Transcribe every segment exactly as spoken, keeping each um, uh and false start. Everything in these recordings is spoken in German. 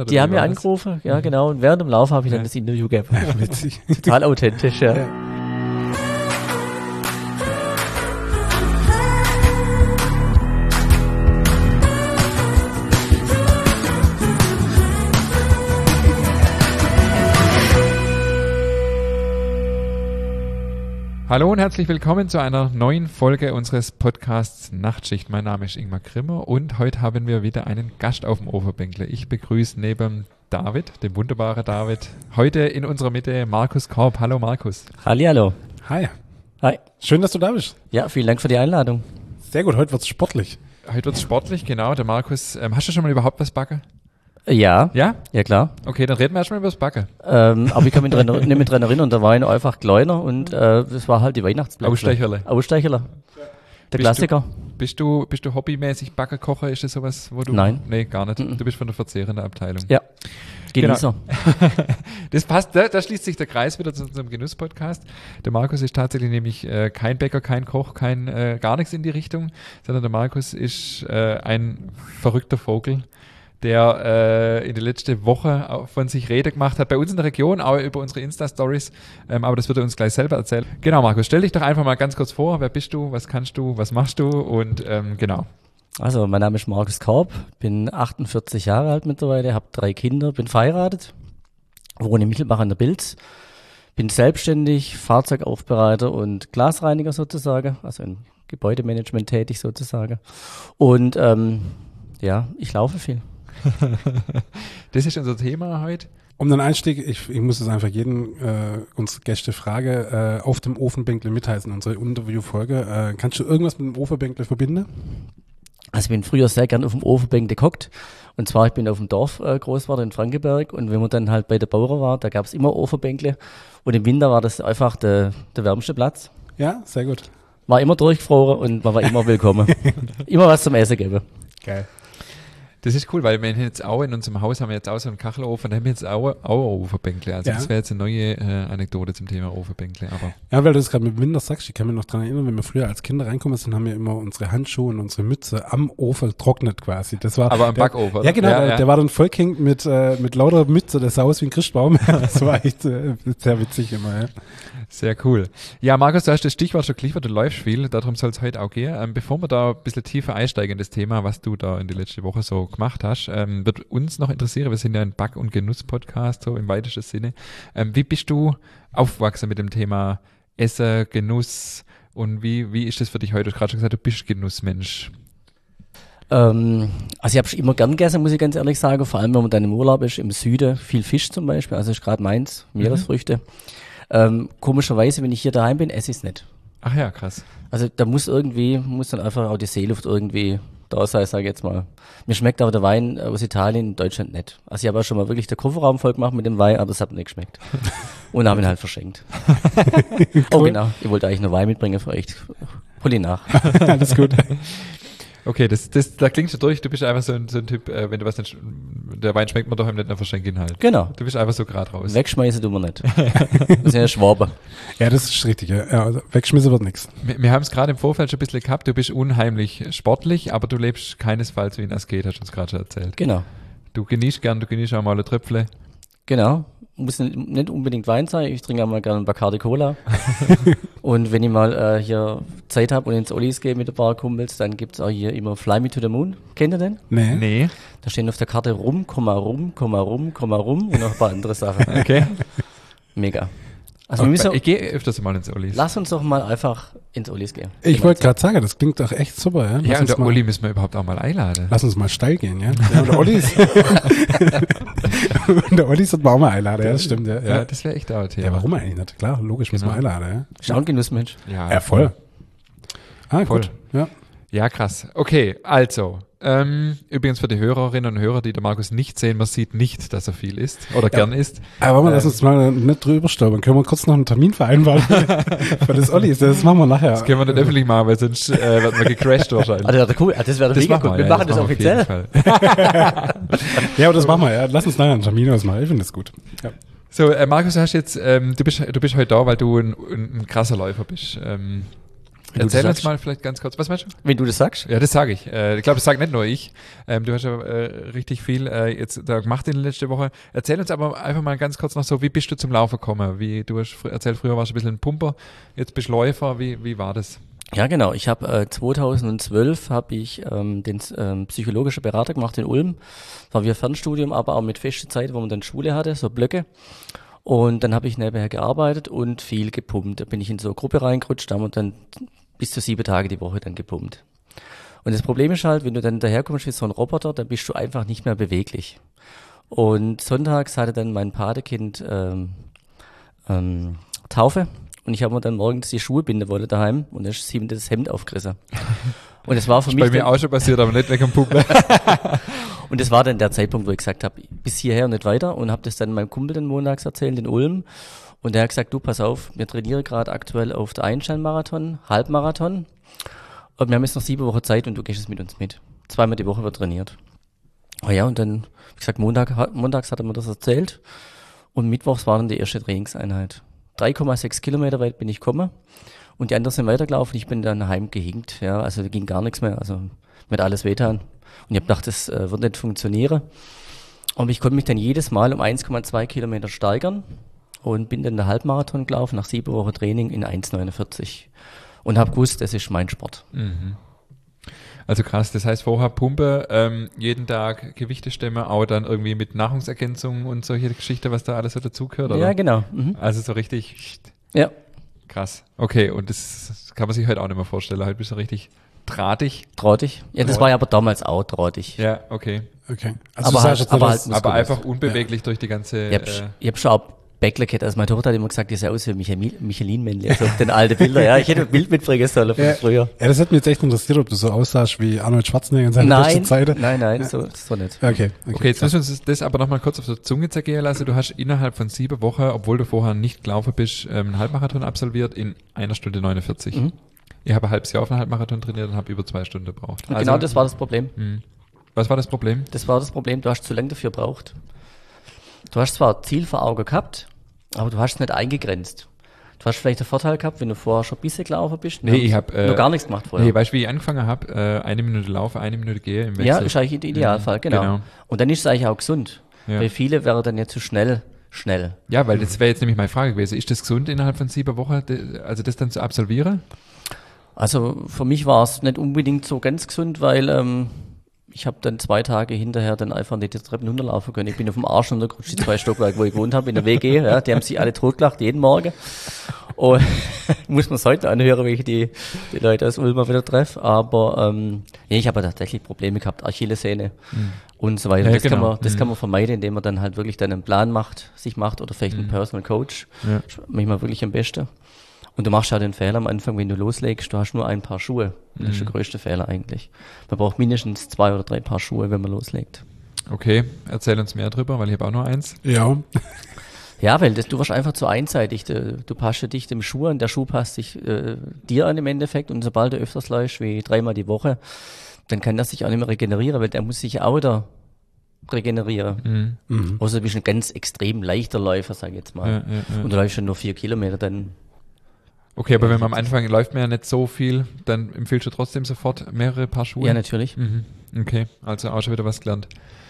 Oder die haben mir angerufen, das? ja mhm. genau. Und während dem Lauf habe ich ja. dann das Interview gegeben. Ja, witzig. Total authentisch, ja. ja. Hallo und herzlich willkommen zu einer neuen Folge unseres Podcasts Nachtschicht. Mein Name ist Ingmar Grimmer und heute haben wir wieder einen Gast auf dem Overbänkle. Ich begrüße neben David, dem wunderbaren David, heute in unserer Mitte Markus Korb. Hallo Markus. Hallihallo. Hi. Hi. Schön, dass du da bist. Ja, vielen Dank für die Einladung. Sehr gut, heute wird's sportlich. Heute wird's sportlich, genau. Der Markus, ähm, hast du schon mal überhaupt was backen? Ja. Ja? Ja, klar. Okay, dann reden wir erstmal über das Backen. Ähm, aber ich kann mich dran, nicht mehr dran erinnern, da war ich einfach kleiner und äh, das war halt die Weihnachtsplätzchen. Ausstecherle. Ausstecherle. Der bist Klassiker. Du, bist du bist du hobbymäßig Backen, Kocher? Ist das sowas, wo du... Nein. Nee, gar nicht. Mhm. Du bist von der verzehrenden Abteilung. Ja. Genießer. Genau. Das passt, da, da schließt sich der Kreis wieder zu unserem Genuss-Podcast. Der Markus ist tatsächlich nämlich äh, kein Bäcker, kein Koch, kein äh, gar nichts in die Richtung, sondern der Markus ist äh, ein verrückter Vogel, der äh, in der letzten Woche von sich Rede gemacht hat, bei uns in der Region, auch über unsere Insta-Stories, ähm, aber das wird er uns gleich selber erzählen. Genau, Markus, stell dich doch einfach mal ganz kurz vor, wer bist du, was kannst du, was machst du und ähm, genau. Also, mein Name ist Markus Korb, bin achtundvierzig Jahre alt mittlerweile, habe drei Kinder, bin verheiratet, wohne in Michelbach an der Bilz, bin selbstständig, Fahrzeugaufbereiter und Glasreiniger sozusagen, also im Gebäudemanagement tätig sozusagen und ähm, ja, ich laufe viel. Das ist unser Thema heute. Um den Einstieg, ich, ich muss es einfach jeden äh, unsere Gäste frage, äh, auf dem Ofenbänkle mitheißen, unsere Interviewfolge. Äh, kannst du irgendwas mit dem Ofenbänkle verbinden? Also ich bin früher sehr gern auf dem Ofenbänkle gehockt. Und zwar, ich bin auf dem Dorf äh, groß geworden in Frankenberg und wenn man dann halt bei der Bauer war, da gab es immer Ofenbänkle und im Winter war das einfach der, der wärmste Platz. Ja, sehr gut. War immer durchgefroren und man war immer willkommen. Immer was zum Essen geben. Geil. Das ist cool, weil wir jetzt auch in unserem Haus haben wir jetzt auch so einen Kachelofen, da haben wir jetzt auch, auch ein Ofenbänkle. Also ja. Das wäre jetzt eine neue äh, Anekdote zum Thema Ofenbänkle. Aber ja, weil du das gerade mit Winter sagst, ich kann mich noch dran erinnern, wenn wir früher als Kinder reinkommen sind, haben wir immer unsere Handschuhe und unsere Mütze am Ofen getrocknet quasi. Das war aber am der, Backofen? Ja, genau, ja, der, ja. der war dann vollgehängt mit, äh, mit lauter Mütze, das sah aus wie ein Christbaum. Das war echt äh, sehr witzig immer, ja. Sehr cool. Ja, Markus, du hast das Stichwort schon geliefert, du läufst viel, darum soll es heute auch gehen. Ähm, bevor wir da ein bisschen tiefer einsteigen in das Thema, was du da in der letzten Woche so gemacht hast, ähm, wird uns noch interessieren, wir sind ja ein Back- und Genuss-Podcast, so im weitesten Sinne. Ähm, wie bist du aufgewachsen mit dem Thema Essen, Genuss und wie, wie ist das für dich heute? Du hast gerade schon gesagt, du bist Genussmensch. Ähm, also ich habe schon immer gern gegessen, muss ich ganz ehrlich sagen, vor allem wenn man dann im Urlaub ist, im Süden, viel Fisch zum Beispiel, also ist gerade meins, Meeresfrüchte. Mhm. Ähm, komischerweise, wenn ich hier daheim bin, esse ich es nicht. Ach ja, krass. Also da muss irgendwie, muss dann einfach auch die Seeluft irgendwie da sein, sage ich jetzt mal. Mir schmeckt aber der Wein aus Italien in Deutschland nicht. Also ich habe auch schon mal wirklich den Kofferraum voll gemacht mit dem Wein, aber es hat mir nicht geschmeckt. Und habe ihn halt verschenkt. Cool. Oh genau, ich wollte eigentlich nur Wein mitbringen für euch. Hol ihn nach. Alles gut. Okay, das, das, da klingt schon durch. Du bist einfach so ein, so ein Typ, äh, wenn du was nicht, der Wein schmeckt mir doch nicht, dann verschenk ihn halt. Genau. Du bist einfach so gerade raus. Wegschmeißen tun wir nicht. Wir sind ja Schwaben. Ja, das ist richtig. Ja. Ja, also wegschmissen wird nichts. Wir, wir haben es gerade im Vorfeld schon ein bisschen gehabt. Du bist unheimlich sportlich, aber du lebst keinesfalls wie ein Asket, hast du uns gerade schon erzählt. Genau. Du genießt gern, du genießt auch mal eine Tröpfle. Genau. Muss nicht unbedingt Wein sein, ich trinke auch mal gerne ein Bacardi Cola. Und wenn ich mal äh, hier Zeit habe und ins Ollis gehe mit ein paar Kumpels, dann gibt es auch hier immer Fly Me to the Moon. Kennt ihr den? Nee. Nee. Da stehen auf der Karte rum, Komma rum, Komma rum, Komma rum und noch ein paar andere Sachen. Okay. Mega. Also wir müssen, ich gehe öfters mal ins Ollis. Lass uns doch mal einfach ins Ollis gehen. Ich wollte gerade sagen, das klingt doch echt super. Ja, ja und der mal, Olli müssen wir überhaupt auch mal einladen. Lass uns mal steil gehen, ja. Ja und der Ollis. Und der Ollis wird man auch mal einladen, ja, das stimmt. Ja, ja das wäre echt auch ein Thema. Ja, warum eigentlich nicht? Klar, logisch, genau. Muss man einladen, ja. Schau ein Genussmensch. Ja, ja, voll. Ah, voll. Gut. Ja. Ja, krass. Okay, also, ähm, übrigens für die Hörerinnen und Hörer, die der Markus nicht sehen, man sieht nicht, dass er viel isst oder ja. gern isst. Aber ähm, lass uns mal nicht drüber stolpern. Können wir kurz noch einen Termin vereinbaren für das Ollis? Das machen wir nachher. Das können wir nicht öffentlich machen, weil sonst äh, wird man gecrashed wahrscheinlich. Ah, das wäre cool. Das wäre mega gut. Wir, wir machen das, das offiziell. Ja, aber das machen wir. Ja. Lass uns nachher einen Termin ausmachen. Ich finde das gut. Ja. So, äh, Markus, du hast jetzt, ähm, du bist, du bist heute da, weil du ein, ein, ein krasser Läufer bist. Ähm, Erzähl uns mal vielleicht ganz kurz, was meinst du? Wenn du das sagst? Ja, das sage ich. Äh, ich glaube, das sagt nicht nur ich. Ähm, du hast ja äh, richtig viel äh, jetzt da gemacht in der letzten Woche. Erzähl uns aber einfach mal ganz kurz noch so, wie bist du zum Laufen gekommen? Wie, du hast fr- erzählt, früher warst du ein bisschen ein Pumper, jetzt bist du Läufer. Wie, wie war das? Ja, genau. Ich habe äh, zweitausendzwölf habe ich ähm, den ähm, psychologischen Berater gemacht in Ulm. War wie ein Fernstudium, aber auch mit fester Zeit, wo man dann Schule hatte, so Blöcke. Und dann habe ich nebenher gearbeitet und viel gepumpt. Da bin ich in so eine Gruppe reingerutscht, da haben wir dann bis zu sieben Tage die Woche dann gepumpt. Und das Problem ist halt, wenn du dann daherkommst wie so ein Roboter, dann bist du einfach nicht mehr beweglich. Und sonntags hatte dann mein Patekind ähm, ähm, Taufe und ich habe mir dann morgens die Schuhe binden wollen daheim und dann ist ihm das Hemd aufgerissen. Und das war für Das ist mich bei mir dann, auch schon passiert, aber nicht wegen dem Pumpen. und das war dann der Zeitpunkt, wo ich gesagt habe, bis hierher und nicht weiter, und habe das dann meinem Kumpel den montags erzählt in Ulm. Und der hat gesagt, du, pass auf, wir trainieren gerade aktuell auf der Einstein-Marathon, Halbmarathon. Und wir haben jetzt noch sieben Wochen Zeit und du gehst jetzt mit uns mit. Zweimal die Woche wird trainiert. Oh ja, und dann, wie gesagt, Montag, montags hat er mir das erzählt. Und mittwochs war dann die erste Trainingseinheit. drei Komma sechs Kilometer weit bin ich gekommen. Und die anderen sind weitergelaufen. Ich bin dann heimgehinkt. Ja, also da ging gar nichts mehr. Also mir hat alles wehgetan. Und ich habe gedacht, das äh, wird nicht funktionieren. Und ich konnte mich dann jedes Mal um eins Komma zwei Kilometer steigern. Und bin dann den Halbmarathon gelaufen, nach sieben Wochen Training in eins Komma neunundvierzig. Und habe gewusst, das ist mein Sport. Mhm. Also krass, das heißt vorher Pumpe, ähm, jeden Tag Gewichte stemmen, auch dann irgendwie mit Nahrungsergänzung und solche Geschichten, was da alles so dazugehört, oder? Ja, genau. Mhm. Also so richtig Ja. krass. Okay, und das kann man sich heute auch nicht mehr vorstellen. Heute bist du richtig drahtig. Drahtig. Ja, das war ja aber damals auch drahtig. Ja, okay. Okay. Aber du halt- sagst, aber das- halt- Aber muskulös. einfach unbeweglich durch die ganze... Ich hab, Äh, ich hab schon auch Bäckler gehabt. Also meine Tochter hat immer gesagt, die sah aus wie Michael- Michelin-Männchen. Also auf den alten Bilder. Ja, ich hätte ein Bild mitbringen sollen von Ja. früher. Ja, das hat mich jetzt echt interessiert, ob du so aussahst wie Arnold Schwarzenegger in seiner besten Nein, Zeit. nein, nein, so, so nicht. Okay, okay. okay, jetzt müssen wir uns das aber nochmal kurz auf der Zunge zergehen lassen. Du hast innerhalb von sieben Wochen, obwohl du vorher nicht gelaufen bist, ähm, einen Halbmarathon absolviert in einer Stunde neunundvierzig. Mhm. Ich habe ein halbes Jahr auf einen Halbmarathon trainiert und habe über zwei Stunden gebraucht. Und genau das war das Problem. Mh. Was war das Problem? Das war das Problem. Du hast zu lange dafür gebraucht. Du hast zwar ein Ziel vor Augen gehabt, aber du hast es nicht eingegrenzt. Du hast vielleicht einen Vorteil gehabt, wenn du vorher schon ein bisschen gelaufen bist. Wir Nee, haben ich hab, äh, noch gar nichts gemacht vorher. Nee, weißt du, wie ich angefangen habe? Äh, eine Minute laufe, eine Minute gehe im Wechsel. Ja, ist eigentlich der Idealfall, Mhm, genau. genau. Und dann ist es eigentlich auch gesund. Ja. Weil viele wären dann ja zu schnell, schnell. Ja, weil das wäre jetzt nämlich meine Frage gewesen. Ist das gesund innerhalb von sieben Wochen, de- also das dann zu absolvieren? Also für mich war es nicht unbedingt so ganz gesund, weil ähm, ich habe dann zwei Tage hinterher dann einfach nicht die Treppen runterlaufen können. Ich bin auf dem Arsch runtergerutscht, die zwei Stockwerke, wo ich gewohnt habe, in der W G. Ja, die haben sich alle totgelacht, jeden Morgen. Und muss man es heute anhören, wenn ich die, die Leute aus Ulm mal wieder treffe. Aber ähm, ja, ich habe ja tatsächlich Probleme gehabt, Achillessehne und so weiter. Ja, das genau. kann man, das Mhm. kann man vermeiden, indem man dann halt wirklich dann einen Plan macht, sich macht oder vielleicht einen Personal Coach. Ja. Das ist manchmal wirklich am besten. Und du machst ja den Fehler am Anfang, wenn du loslegst, du hast nur ein Paar Schuhe. Das ist der größte Fehler eigentlich. Man braucht mindestens zwei oder drei Paar Schuhe, wenn man loslegt. Okay, erzähl uns mehr drüber, weil ich habe auch nur eins. Ja, Ja, weil das, du warst einfach zu einseitig. Du, du passt ja dich dem Schuh an, der Schuh passt sich äh, dir an im Endeffekt. Und sobald du öfters läufst, wie dreimal die Woche, dann kann der sich auch nicht mehr regenerieren, weil der muss sich auch wieder regenerieren. Mhm. Außer du bist ein ganz extrem leichter Läufer, sag ich jetzt mal. Ja, ja, ja. Und du läufst schon nur vier Kilometer, dann Okay, aber wenn man am Anfang läuft man ja nicht so viel, dann empfiehlst du trotzdem sofort mehrere Paar Schuhe? ja natürlich. Mhm. Okay, also auch schon wieder was gelernt.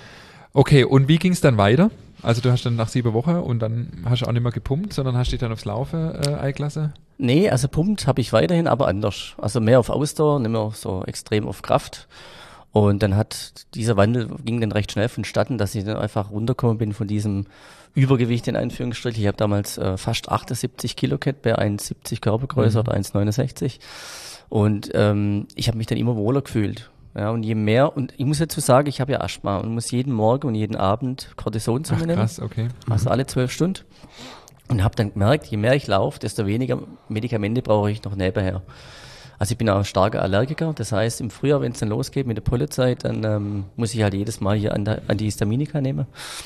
Okay, und wie ging es dann weiter? Also du hast dann nach sieben Wochen und dann hast du auch nicht mehr gepumpt, sondern hast dich dann aufs Laufen äh, eingelassen? Nee, also Pumpt habe ich weiterhin, aber anders. Also mehr auf Ausdauer, nicht mehr so extrem auf Kraft. Und dann hat dieser Wandel ging dann recht schnell vonstatten, dass ich dann einfach runtergekommen bin von diesem Übergewicht in Anführungsstrichen. Ich habe damals äh, fast achtundsiebzig Kilo gehabt, bei eins Komma siebzig Körpergröße Mhm. oder eins Komma neunundsechzig. Und ähm, ich habe mich dann immer wohler gefühlt. Ja, und je mehr, und ich muss dazu sagen, ich habe ja Asthma und muss jeden Morgen und jeden Abend Cortison zu Ach mir nehmen. krass, okay. Also alle zwölf Stunden. Und habe dann gemerkt, je mehr ich laufe, desto weniger Medikamente brauche ich noch nebenher. Also ich bin auch ein starker Allergiker. Das heißt, im Frühjahr, wenn es dann losgeht mit der Pollenzeit, dann ähm, muss ich halt jedes Mal hier Anta- Antihistaminika nehmen.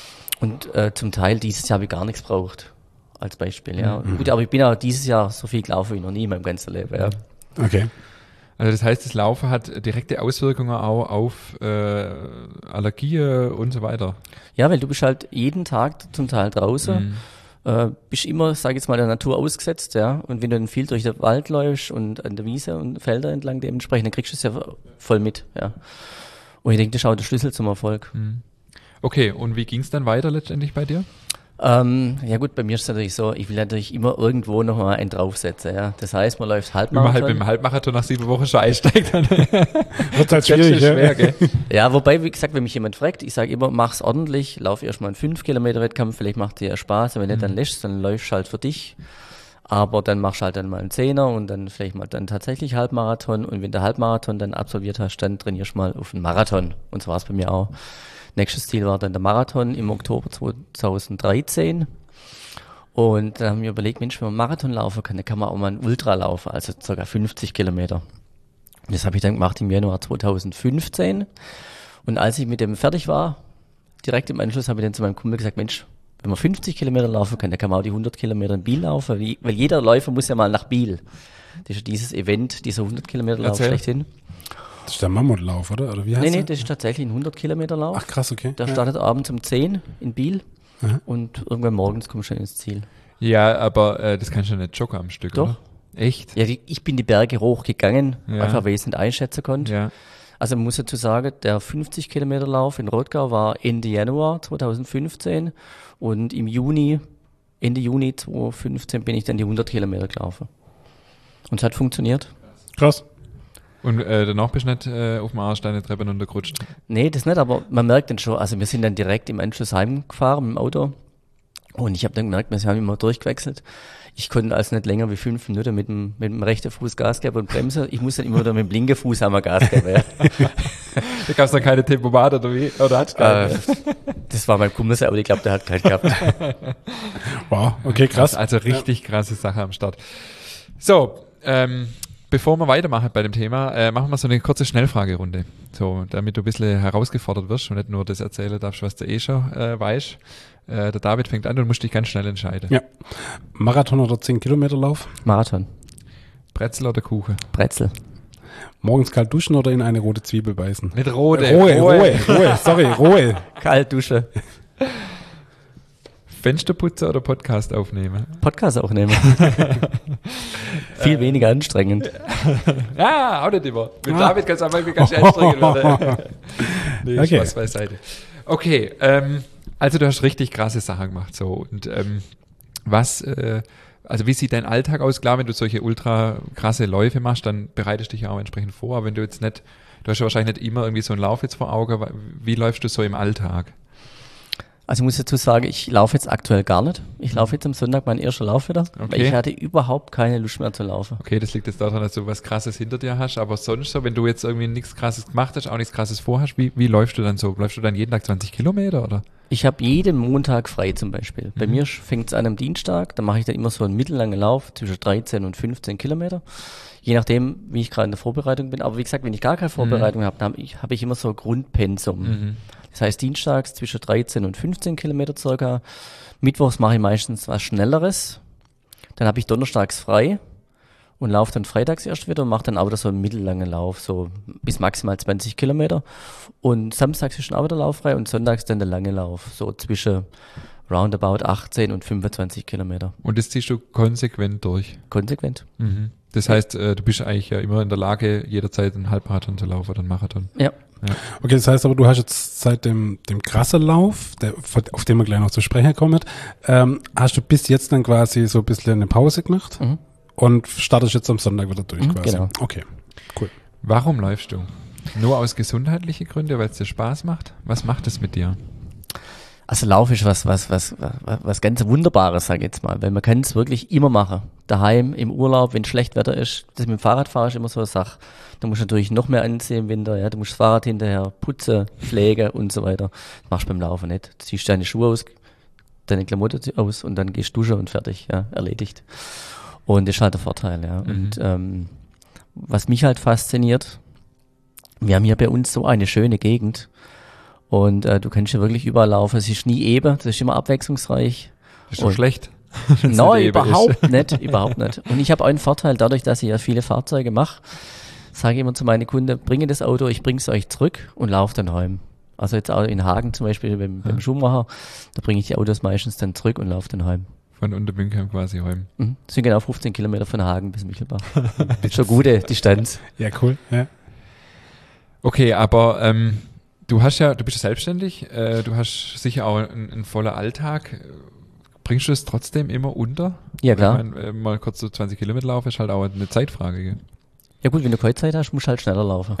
Und äh, zum Teil dieses Jahr habe ich gar nichts braucht. Als Beispiel, ja. Mhm. Gut, aber ich bin auch dieses Jahr so viel gelaufen wie noch nie in meinem ganzen Leben, ja. okay. Also das heißt, das Laufen hat direkte Auswirkungen auch auf äh, Allergien und so weiter. Ja, weil du bist halt jeden Tag zum Teil draußen. Mhm. äh, bist immer, sag ich jetzt mal, der Natur ausgesetzt, ja. Und wenn du dann viel durch den Wald läufst und an der Wiese und Felder entlang dementsprechend, dann kriegst du es ja voll mit, ja. Und ich denke, das ist auch der Schlüssel zum Erfolg. Okay, und wie ging es dann weiter letztendlich bei dir? Ähm, ja gut, bei mir ist es natürlich so, ich will natürlich immer irgendwo noch mal einen draufsetzen, ja. Das heißt, man läuft Halbmarathon. Wenn man halt mit dem Halbmarathon nach sieben Wochen schon einsteigt, dann wird halt schwierig, ja. schwer, gell? Ja, wobei, wie gesagt, wenn mich jemand fragt, ich sage immer, mach's ordentlich, lauf erstmal einen fünf Kilometer Wettkampf, vielleicht macht dir ja Spaß, und wenn nicht, dann lässt dann läufst du halt für dich. Aber dann machst du halt dann mal einen Zehner und dann vielleicht mal dann tatsächlich Halbmarathon, und wenn du Halbmarathon dann absolviert hast, dann trainierst du mal auf einen Marathon. Und so war es bei mir auch. Nächstes Ziel war dann der Marathon im Oktober zweitausenddreizehn. Und da haben wir überlegt, Mensch, wenn man Marathon laufen kann, dann kann man auch mal einen Ultra laufen, also ca. fünfzig Kilometer. Das habe ich dann gemacht im Januar zweitausendfünfzehn. Und als ich mit dem fertig war, direkt im Anschluss habe ich dann zu meinem Kumpel gesagt, Mensch, wenn man fünfzig Kilometer laufen kann, dann kann man auch die hundert Kilometer in Biel laufen, weil jeder Läufer muss ja mal nach Biel. Das ist ja dieses Event, dieser hundert Kilometer Lauf schlechthin. Das ist der Mammutlauf, oder? Oder wie heißt Nee, nee, der? das ist tatsächlich ein hundert Kilometer Lauf. Ach krass, okay. Der ja. startet abends um zehn in Biel Aha. und irgendwann morgens kommst du dann ins Ziel. Ja, aber äh, das kannst du nicht joggen am Stück, Doch. oder? Echt? Ja, die, ich bin die Berge hochgegangen, Ja. einfach weil ich es nicht einschätzen konnte. Ja. Also man muss dazu sagen, der fünfzig Kilometer Lauf in Rottgau war Ende Januar zweitausendfünfzehn und im Juni, Ende Juni zweitausendfünfzehn bin ich dann die hundert Kilometer gelaufen. Und es hat funktioniert. Krass. Und äh, danach bist du nicht äh, auf dem Arsch deine Treppen runtergerutscht? Nee, das nicht, aber man merkt dann schon, also wir sind dann direkt im Anschluss heimgefahren mit dem Auto und ich habe dann gemerkt, wir haben immer durchgewechselt. Ich konnte also nicht länger wie fünf Minuten mit dem, mit dem rechten Fuß Gas geben und bremsen. Ich musste dann immer wieder mit dem linken Fuß einmal Gas geben. Ja. Da gab es dann keine Tempomat oder wie? Oder hat's keine? Äh, das war mein Kumpel, aber ich glaube, der hat keinen gehabt. Wow, okay, krass. Also richtig krasse Sache am Start. So, ähm, bevor wir weitermachen bei dem Thema, äh, machen wir so eine kurze Schnellfragerunde. So, damit du ein bisschen herausgefordert wirst und nicht nur das erzählen darfst, was du eh schon äh, weißt. Äh, der David fängt an und musst dich ganz schnell entscheiden. Ja. Marathon oder zehn Kilometer Lauf? Marathon. Brezel oder Kuchen? Brezel. Morgens kalt duschen oder in eine rote Zwiebel beißen? Nicht rote. Rohe, rohe, rohe, sorry, rohe. Kalt Dusche. Fensterputzer oder Podcast aufnehmen? Podcast aufnehmen. Viel weniger anstrengend. Ja, auch nicht immer. Mit David kann es einfach ganz schön anstrengend werden. Nee, Okay. Spaß beiseite. Okay, ähm, also du hast richtig krasse Sachen gemacht. So. Und ähm, was, äh, also wie sieht dein Alltag aus? Klar, wenn du solche ultra krasse Läufe machst, dann bereitest du dich auch entsprechend vor. Aber wenn du jetzt nicht, du hast ja wahrscheinlich nicht immer irgendwie so einen Lauf jetzt vor Augen. Wie läufst du so im Alltag? Also ich muss dazu sagen, ich laufe jetzt aktuell gar nicht. Ich laufe jetzt am Sonntag meinen ersten Lauf wieder, Okay. weil ich hatte überhaupt keine Lust mehr zu laufen. Okay, das liegt jetzt daran, dass du was Krasses hinter dir hast, aber sonst so, wenn du jetzt irgendwie nichts Krasses gemacht hast, auch nichts Krasses vorhast, wie, wie läufst du dann so? Läufst du dann jeden Tag zwanzig Kilometer, oder? Ich habe jeden Montag frei zum Beispiel. Bei Mhm. mir fängt es an am Dienstag, dann mache ich dann immer so einen mittellangen Lauf zwischen dreizehn und fünfzehn Kilometer. Je nachdem, wie ich gerade in der Vorbereitung bin. Aber wie gesagt, wenn ich gar keine Vorbereitung habe, dann habe ich, hab ich immer so ein Grundpensum. Mhm. Das heißt, dienstags zwischen dreizehn und fünfzehn Kilometer circa. Mittwochs mache ich meistens was Schnelleres. Dann habe ich donnerstags frei und laufe dann freitags erst wieder und mache dann auch wieder so einen mittellangen Lauf, so bis maximal zwanzig Kilometer. Und samstags ist dann auch wieder lauffrei und sonntags dann der lange Lauf, so zwischen roundabout achtzehn und fünfundzwanzig Kilometer. Und das ziehst du konsequent durch. Konsequent. Mhm. Das heißt, äh, du bist eigentlich ja immer in der Lage, jederzeit einen Halbmarathon zu laufen oder einen Marathon. Ja. Okay, das heißt aber, du hast jetzt seit dem, dem krassen Lauf, der, auf den wir gleich noch zu sprechen kommen, ähm, hast du bis jetzt dann quasi so ein bisschen eine Pause gemacht Mhm. und startest jetzt am Sonntag wieder durch Mhm, quasi. genau. Okay, cool. Warum läufst du? Nur aus gesundheitlichen Gründen, weil es dir Spaß macht? Was macht es mit dir? Also Lauf ist was, was, was, was, was ganz Wunderbares, sag ich jetzt mal, weil man kann es wirklich immer machen. Daheim, im Urlaub, wenn schlecht Wetter ist. Das mit dem Fahrradfahren ist immer so eine Sache. Da musst du natürlich noch mehr anziehen im Winter, ja. Du musst das Fahrrad hinterher putzen, pflegen und so weiter. Das machst du beim Laufen nicht. Du ziehst deine Schuhe aus, deine Klamotten aus und dann gehst du duschen und fertig, ja, erledigt. Und das ist halt der Vorteil, ja. Mhm. Und ähm, was mich halt fasziniert, wir haben hier bei uns so eine schöne Gegend. Und äh, du kannst ja wirklich überall laufen. Es ist nie eben, das ist immer abwechslungsreich. Ist doch Und- schlecht. wenn's Nein, nicht eben ist. überhaupt nicht, überhaupt nicht. Und ich habe auch einen Vorteil, dadurch, dass ich ja viele Fahrzeuge mache, sage ich immer zu meinen Kunden, bringe das Auto, ich bringe es euch zurück und laufe dann heim. Also jetzt auch in Hagen zum Beispiel beim, beim Schuhmacher, da bringe ich die Autos meistens dann zurück und laufe dann heim. Von Unterbünkheim quasi heim. Mhm. Das sind genau fünfzehn Kilometer von Hagen bis Michelbach. Schon gute Distanz. Ja, cool. Ja. Okay, aber ähm, du hast ja, du bist ja selbstständig, äh, du hast sicher auch einen, einen vollen Alltag. Bringst du es trotzdem immer unter? Ja, klar. Ich mein, äh, mal kurz so zwanzig Kilometer laufen ist halt auch eine Zeitfrage. Gell? Ja gut, wenn du keine Zeit hast, musst du halt schneller laufen.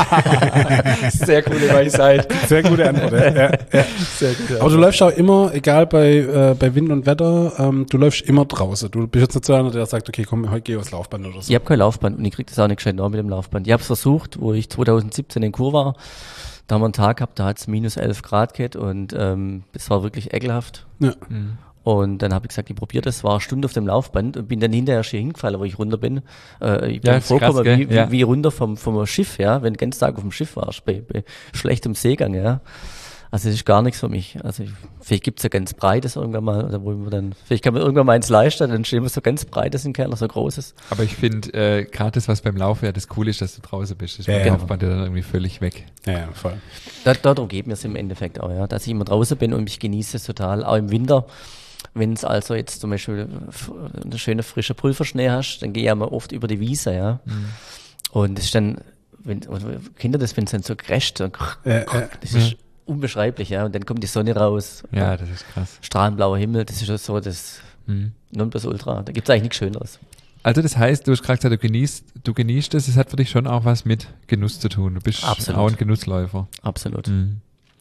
Sehr coole Weisheit. Sehr gute Antwort. Ja. Ja, ja. Sehr gute Aber du läufst auch immer, egal bei, äh, bei Wind und Wetter, ähm, du läufst immer draußen. Du bist jetzt nicht so einer, der sagt, okay, komm, heute geh ich aufs Laufband oder so. Ich habe kein Laufband und ich krieg das auch nicht gescheit nach mit dem Laufband. Ich habe es versucht, wo ich zwanzig siebzehn in Kur war. Da haben wir einen Tag gehabt, da hat es minus elf Grad gehabt und ähm, das war wirklich ekelhaft. Ja. Mhm. Und dann habe ich gesagt, ich probiere das, war eine Stunde auf dem Laufband und bin dann hinterher schon hingefallen, wo ich runter bin. Äh, ich bin Ja, ist vorgekommen krass, wie, gell? Ja. wie, wie runter vom, vom Schiff, ja, wenn du den ganzen Tag auf dem Schiff warst, bei, bei schlechtem Seegang, ja. Also das ist gar nichts für mich. Also ich, vielleicht gibt's ja ganz breites irgendwann mal, oder wo wir dann, vielleicht kann man irgendwann mal eins leisten, dann stehen wir so ganz breites im Keller, so großes. Aber ich finde, äh, gerade das, was beim Laufen ja das Coole ist, dass du draußen bist. Das ist Ja, beim ja. Laufband ja dann irgendwie völlig weg. Ja, ja, voll. Da, darum geht mir es im Endeffekt auch, ja, dass ich immer draußen bin und ich genieße es total, auch im Winter. Wenn es also jetzt zum Beispiel f- eine schöne frische Pulverschnee hast, dann gehe ich ja mal oft über die Wiese, ja. Mhm. Und das ist dann, wenn, oder Kinder das, wenn es dann so crasht, so, Ja, ja. das ist unbeschreiblich, ja. Und dann kommt die Sonne raus, Ja, das ist krass. strahlenblauer Himmel, das ist ja so das Mhm. Nonplusultra. Da gibt es eigentlich nichts Schöneres. Also das heißt, du hast gerade gesagt, du genießt, du genießt es, es hat für dich schon auch was mit Genuss zu tun. Du bist Absolut. auch ein Genussläufer. Absolut. Mhm.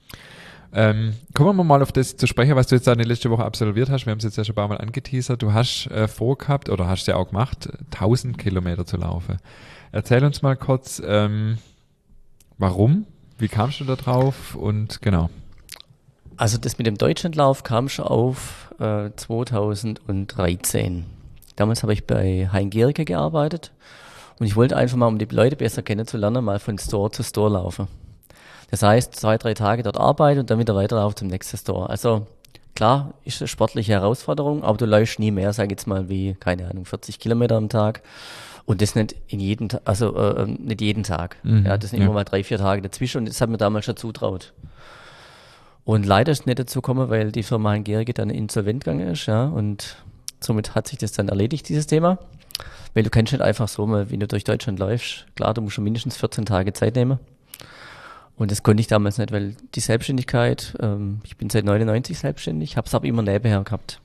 Ähm, kommen wir mal auf das zu sprechen, was du jetzt dann die letzte Woche absolviert hast. Wir haben es jetzt ja schon ein paar Mal angeteasert. Du hast äh, vorgehabt oder hast ja auch gemacht, tausend Kilometer zu laufen. Erzähl uns mal kurz, ähm, warum? Wie kamst du da drauf? Und genau. Also das mit dem Deutschlandlauf kam schon auf äh, zweitausenddreizehn. Damals habe ich bei Hein Gericke gearbeitet und ich wollte einfach mal, um die Leute besser kennenzulernen, mal von Store zu Store laufen. Das heißt, zwei, drei Tage dort arbeiten und dann wieder weiterlaufen zum nächsten Store. Also klar, ist eine sportliche Herausforderung, aber du läufst nie mehr, sag ich jetzt mal, wie, keine Ahnung, vierzig Kilometer am Tag. Und das nicht in jeden, Ta- also äh, nicht jeden Tag. Mhm, Ja, das sind ja. immer mal drei, vier Tage dazwischen und das hat mir damals schon zutraut. Und leider ist es nicht dazu gekommen, weil die Firma Hein-Gericke dann insolvent gegangen ist, ja, und somit hat sich das dann erledigt, dieses Thema. Weil du kannst nicht einfach so mal, wenn du durch Deutschland läufst, klar, du musst schon mindestens vierzehn Tage Zeit nehmen. Und das konnte ich damals nicht, weil die Selbstständigkeit, ähm, ich bin seit neunundneunzig selbstständig, habe es aber immer nebenher gehabt.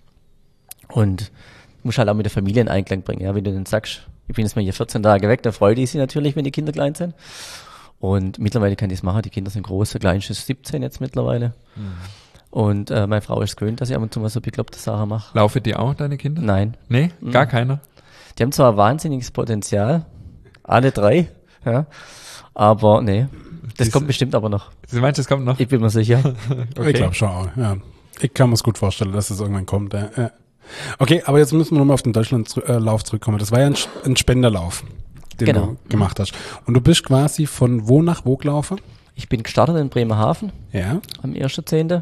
Und musst halt auch mit der Familie in Einklang bringen, ja, wenn du dann sagst, ich bin jetzt mal hier vierzehn Tage weg, dann freut die sich natürlich, wenn die Kinder klein sind. Und mittlerweile kann ich das machen, die Kinder sind groß, der Kleinste ist siebzehn jetzt mittlerweile. Mhm. Und äh, meine Frau ist gewöhnt, dass ich ab und zu mal so bekloppte Sachen mache. Laufen die auch, deine Kinder? Nein. Nee, Mhm. gar keiner. Die haben zwar wahnsinniges Potenzial, alle drei, ja, aber nee, das Diese- kommt bestimmt aber noch. Du meinst, das kommt noch? Ich bin mir sicher. Okay. Ich glaube schon auch, ja. Ich kann mir es gut vorstellen, dass es irgendwann kommt. Ja. Ja. Okay, aber jetzt müssen wir nochmal auf den Deutschlandlauf zurückkommen. Das war ja ein, Sch- ein Spenderlauf, den Genau. du gemacht hast. Und du bist quasi von wo nach wo gelaufen? Ich bin gestartet in Bremerhaven Ja. am ersten zehnten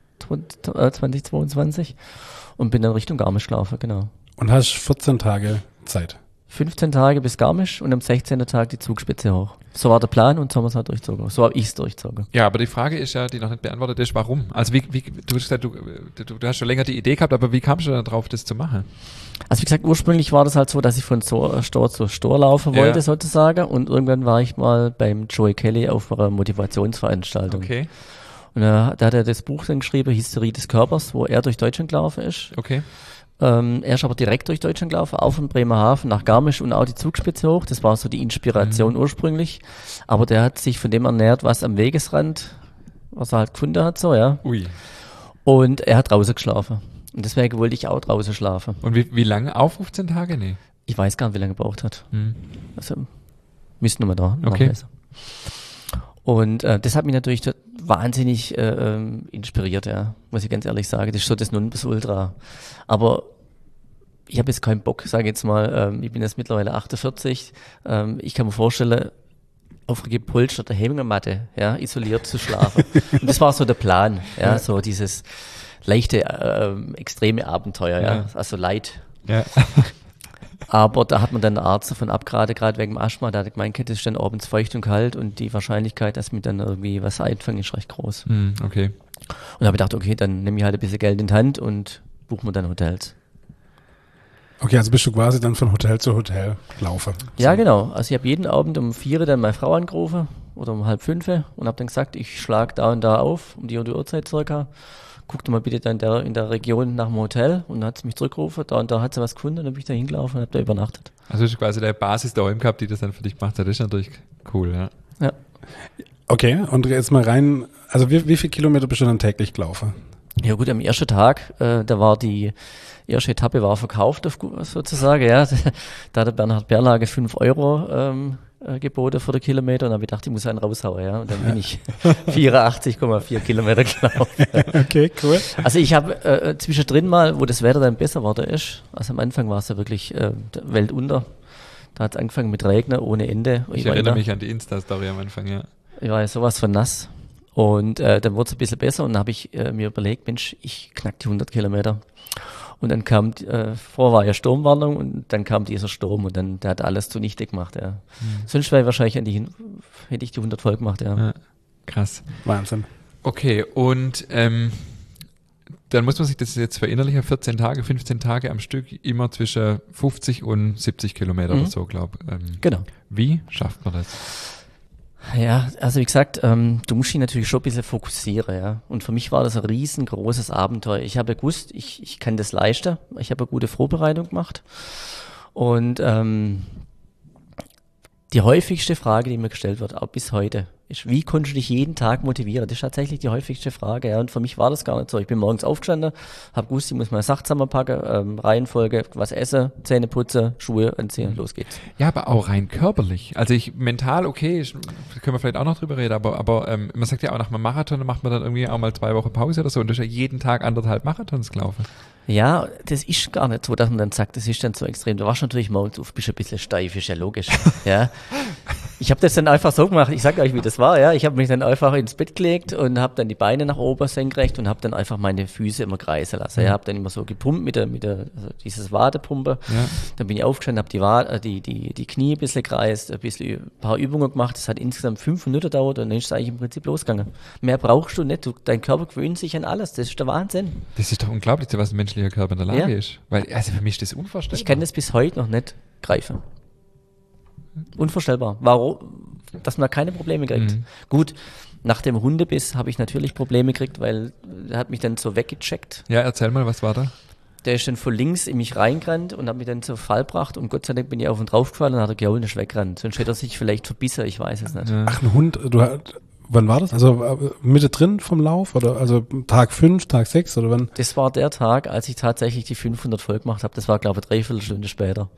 zweitausendzweiundzwanzig und bin dann Richtung Garmisch gelaufen, genau. Und hast vierzehn Tage Zeit. fünfzehn Tage bis Garmisch und am sechzehnten Tag die Zugspitze hoch. So war der Plan und so haben wir es halt durchzogen. So habe ich es durchzogen. Ja, aber die Frage ist ja, die noch nicht beantwortet ist, warum? Also wie, wie du hast gesagt, du, du, du hast schon länger die Idee gehabt, aber wie kamst du dann drauf, das zu machen? Also wie gesagt, ursprünglich war das halt so, dass ich von so- Store zu Store laufen wollte, Ja. sozusagen. Und irgendwann war ich mal beim Joey Kelly auf einer Motivationsveranstaltung. Okay, Und äh, da hat er das Buch dann geschrieben, Hysterie des Körpers, wo er durch Deutschland gelaufen ist. okay. Ähm, er ist aber direkt durch Deutschland gelaufen, auch von Bremerhaven nach Garmisch und auch die Zugspitze hoch. Das war so die Inspiration Mhm. ursprünglich. Aber der hat sich von dem ernährt, was am Wegesrand, was er halt gefunden hat, so, ja. Ui. Und er hat draußen geschlafen. Und deswegen wollte ich auch draußen schlafen. Und wie, wie lange? Auch fünfzehn Tage? Nee. Ich weiß gar nicht, wie lange er gebraucht hat. Hm. Also, müssten wir mal da Okay. nachlesen. Und äh, das hat mich natürlich tot- wahnsinnig äh, ähm, inspiriert, ja, muss ich ganz ehrlich sagen. Das ist so das Nonplusultra. Aber ich habe jetzt keinen Bock, sage ich jetzt mal, ähm, ich bin jetzt mittlerweile achtundvierzig. Ähm, ich kann mir vorstellen, auf einer gepolsterten Hängematte, ja, isoliert zu schlafen. Und das war so der Plan, ja, so dieses leichte, ähm, extreme Abenteuer, ja, Ja. also Light. Ja. Aber da hat man dann einen Arzt davon abgeraten, gerade wegen dem Asthma. Da hat er gemeint, das ist dann abends feucht und kalt und die Wahrscheinlichkeit, dass mir dann irgendwie was einfangen, ist recht groß. Hm, okay. Und da habe ich gedacht, okay, dann nehme ich halt ein bisschen Geld in die Hand und buche mir dann Hotels. Okay, also bist du quasi dann von Hotel zu Hotel laufen. Ja, genau. Also ich habe jeden Abend um vier dann meine Frau angerufen oder um halb fünf und habe dann gesagt, ich schlage da und da auf, um die und die Uhrzeit circa. Guck doch mal bitte dann der, in der Region nach dem Hotel und dann hat sie mich zurückgerufen, da und da hat sie was gefunden, dann bin ich da hingelaufen und habe da übernachtet. Also das ist quasi der Basis daheim gehabt, die das dann für dich gemacht hat. Das ist natürlich cool, ja. Ja. Okay, und jetzt mal rein, also wie, wie viele Kilometer bist du dann täglich gelaufen? Ja gut, am ersten Tag, äh, da war die erste Etappe war verkauft, auf, sozusagen, ja. Da hat der Bernhard Berlage fünf Euro ähm, äh, geboten für den Kilometer und dann habe ich gedacht, ich muss einen raushauen, ja. Und dann bin ich vierundachtzig Komma vier Kilometer gelaufen. Okay, cool. Also ich habe äh, zwischendrin mal, wo das Wetter dann besser geworden ist, also am Anfang war es ja wirklich äh, Weltunter. Da hat es angefangen mit Regnen ohne Ende. Ich, ich war erinnere immer, mich an die Insta-Story am Anfang, ja. Ich war ja sowas von nass. Und äh, dann wurde es ein bisschen besser und dann habe ich äh, mir überlegt, Mensch, ich knack die hundert Kilometer. Und dann kam, äh, vorher war ja Sturmwarnung und dann kam dieser Sturm und dann, der hat alles zunichte gemacht, ja. Mhm. Sonst wäre ich wahrscheinlich an die, hätte ich die hundert voll gemacht, ja. ja. Krass. Wahnsinn. Okay, und ähm, dann muss man sich das jetzt verinnerlichen, vierzehn Tage, fünfzehn Tage am Stück, immer zwischen fünfzig und siebzig Kilometer mhm. oder so, glaube ich. Ähm, genau. Wie schafft man das? Ja, also wie gesagt, ähm, du musst dich natürlich schon ein bisschen fokussieren, ja. Und für mich war das ein riesengroßes Abenteuer. Ich habe gewusst, ich, ich kann das leisten. Ich habe eine gute Vorbereitung gemacht. Und ähm, die häufigste Frage, die mir gestellt wird, auch bis heute, ist, wie konntest du dich jeden Tag motivieren? Das ist tatsächlich die häufigste Frage, ja. Und für mich war das gar nicht so. Ich bin morgens aufgestanden, habe gewusst, ich muss meine Sachen zusammenpacken, ähm, Reihenfolge, was essen, Zähne putzen, Schuhe anziehen, los geht's. Ja, aber auch rein körperlich. Also ich, mental, okay, ich, können wir vielleicht auch noch drüber reden, aber, aber ähm, man sagt ja auch, nach einem Marathon macht man dann irgendwie auch mal zwei Wochen Pause oder so und du hast ja jeden Tag anderthalb Marathons gelaufen. Ja, das ist gar nicht so, dass man dann sagt, das ist dann so extrem. Du warst natürlich morgens auf, bist ein bisschen steif, ist ja logisch. Ja. Ich habe das dann einfach so gemacht, ich sag euch, wie das war, ja. Ich habe mich dann einfach ins Bett gelegt und habe dann die Beine nach oben senkrecht und habe dann einfach meine Füße immer kreisen lassen. Ich ja. habe dann immer so gepumpt mit der, mit der, also dieses Wadepumpe. Ja. Dann bin ich aufgestanden, habe die, Wade, die, die, die Knie ein bisschen kreist, ein bisschen, ein paar Übungen gemacht. Das hat insgesamt fünf Minuten gedauert und dann ist es eigentlich im Prinzip losgegangen. Mehr brauchst du nicht. Du, dein Körper gewöhnt sich an alles. Das ist der Wahnsinn. Das ist doch unglaublich, was ein menschlicher Körper in der Lage ja. ist. Weil, also für mich ist das unvorstellbar. Ich kann das bis heute noch nicht greifen. Unvorstellbar. Warum? Dass man keine Probleme kriegt. Mhm. Gut, nach dem Hundebiss habe ich natürlich Probleme gekriegt, weil er hat mich dann so weggecheckt. Ja, erzähl mal, was war da? Der ist dann von links in mich reingerannt und hat mich dann zur Fall gebracht und Gott sei Dank bin ich auf ihn draufgefallen und hat er geholt und ist weggerannt. Sonst hätte er sich vielleicht verbissen, ich weiß es nicht. Ja. Ach, ein Hund, du hast, wann war das? Also Mitte drin vom Lauf oder also Tag fünf, Tag sechs oder wann? Das war der Tag, als ich tatsächlich die fünfhundert voll gemacht habe. Das war, glaube ich, eine Dreiviertelstunde später.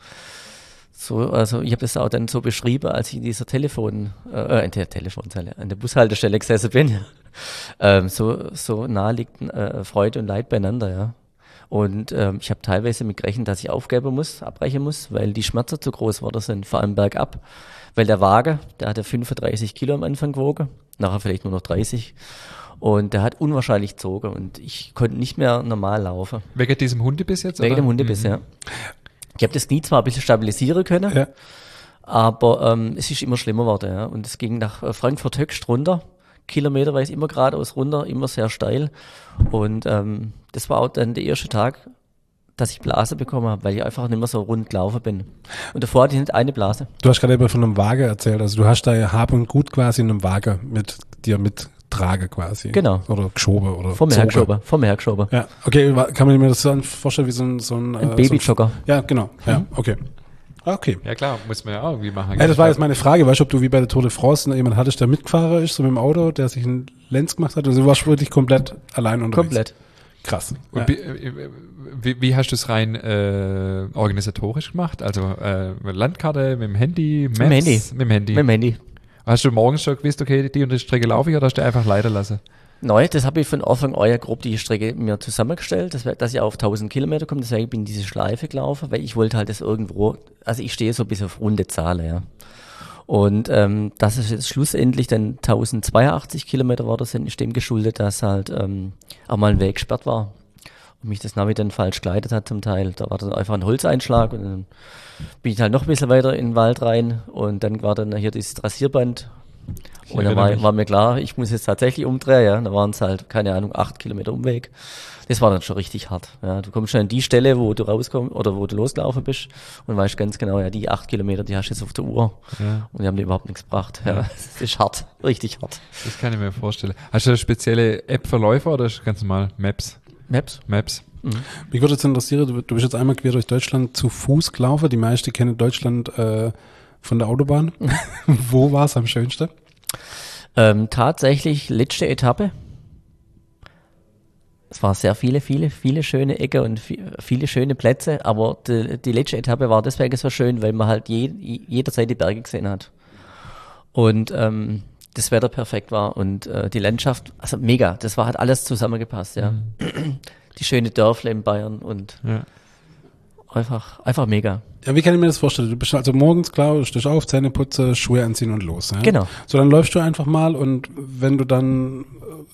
So, also ich habe das auch dann so beschrieben, als ich in dieser Telefon, äh, in der Telefonzelle, an der Bushaltestelle gesessen bin. ähm, so, so nah liegt äh, Freude und Leid beieinander, ja. Und ähm, ich habe teilweise mit gerechnet, dass ich aufgeben muss, abbrechen muss, weil die Schmerzen zu groß geworden sind, vor allem bergab. Weil der Wagen, der hatte fünfunddreißig Kilo am Anfang gewogen, nachher vielleicht nur noch dreißig. Und der hat unwahrscheinlich gezogen und ich konnte nicht mehr normal laufen. Wegen diesem Hundebiss jetzt? Wegen oder? dem Hundebiss, mhm. ja. Ich habe das Knie zwar ein bisschen stabilisieren können, ja. aber ähm, es ist immer schlimmer geworden. Ja. Und es ging nach Frankfurt Höchst runter, kilometerweise immer geradeaus runter, immer sehr steil. Und ähm, das war auch dann der erste Tag, dass ich Blase bekommen habe, weil ich einfach nicht mehr so rund gelaufen bin. Und davor hatte ich nicht eine Blase. Du hast gerade eben von einem Wagen erzählt, also du hast da ja Hab und Gut quasi in einem Wagen mit dir mit Trage quasi. Genau. Oder geschoben oder Vom hergeschoben. Vom hergeschoben. Ja, okay, kann man mir das so vorstellen wie so ein so ein, ein äh, Babyjogger. So ja, genau. Ja, mhm. okay. Okay. Ja klar, muss man ja auch irgendwie machen. Ja, das war jetzt meine Frage, weißt du, ob du wie bei der Tour de France jemand hattest, der Mitfahrer ist, so mit dem Auto, der sich einen Lenz gemacht hat, und du warst wirklich komplett allein unterwegs. Komplett. Krass. Und ja. wie, wie hast du es rein äh, organisatorisch gemacht? Also äh, mit Landkarte, mit dem Handy, Maps? Mit dem Handy. Mit dem Handy. Mit dem Handy. Hast du morgens schon gewusst, okay, die und die Strecke laufe ich, oder hast du einfach leiten lassen? Nein, das habe ich von Anfang an ja grob die Strecke mir zusammengestellt, dass, dass ich auf tausend Kilometer komme, deswegen bin ich diese Schleife gelaufen, weil ich wollte halt das irgendwo, also ich stehe so ein bisschen auf runde Zahlen, ja. Und ähm, dass es jetzt schlussendlich dann tausendzweiundachtzig Kilometer war, das sind, ist dem geschuldet, dass halt ähm, auch mal ein Weg gesperrt war und mich das Navi dann falsch geleitet hat zum Teil. Da war dann einfach ein Holzeinschlag und dann bin ich halt noch ein bisschen weiter in den Wald rein und dann war dann hier dieses Trassierband Ich Und dann erinnere war, mich. war mir klar, ich muss jetzt tatsächlich umdrehen, ja. Da waren es halt, keine Ahnung, acht Kilometer Umweg. Das war dann schon richtig hart. Ja. Du kommst schon an die Stelle, wo du rauskommst oder wo du losgelaufen bist und weißt ganz genau, ja, die acht Kilometer, die hast du jetzt auf der Uhr. Ja. Und die haben dir überhaupt nichts gebracht. Ja. Ja. Das ist hart, richtig hart. Das kann ich mir vorstellen. Hast du eine spezielle App für Läufer oder ist das ganz normal Maps? Maps? Maps. Mich würde jetzt interessieren, du, du bist jetzt einmal quer durch Deutschland zu Fuß gelaufen. Die meisten kennen Deutschland äh, von der Autobahn. Wo war es am schönsten? Ähm, tatsächlich letzte Etappe. Es waren sehr viele, viele, viele schöne Ecken und vi- viele schöne Plätze, aber die, die letzte Etappe war deswegen so schön, weil man halt je, jederzeit die Berge gesehen hat. Und ähm, das Wetter perfekt war und äh, die Landschaft, also mega, das war halt alles zusammengepasst, ja. Die schöne Dörfle in Bayern und Ja. einfach, einfach mega. Ja, wie kann ich mir das vorstellen? Du bist also morgens klar, du stehst auf, Zähne putzen, Schuhe anziehen und los. Ja? Genau. So, dann läufst du einfach mal und wenn du dann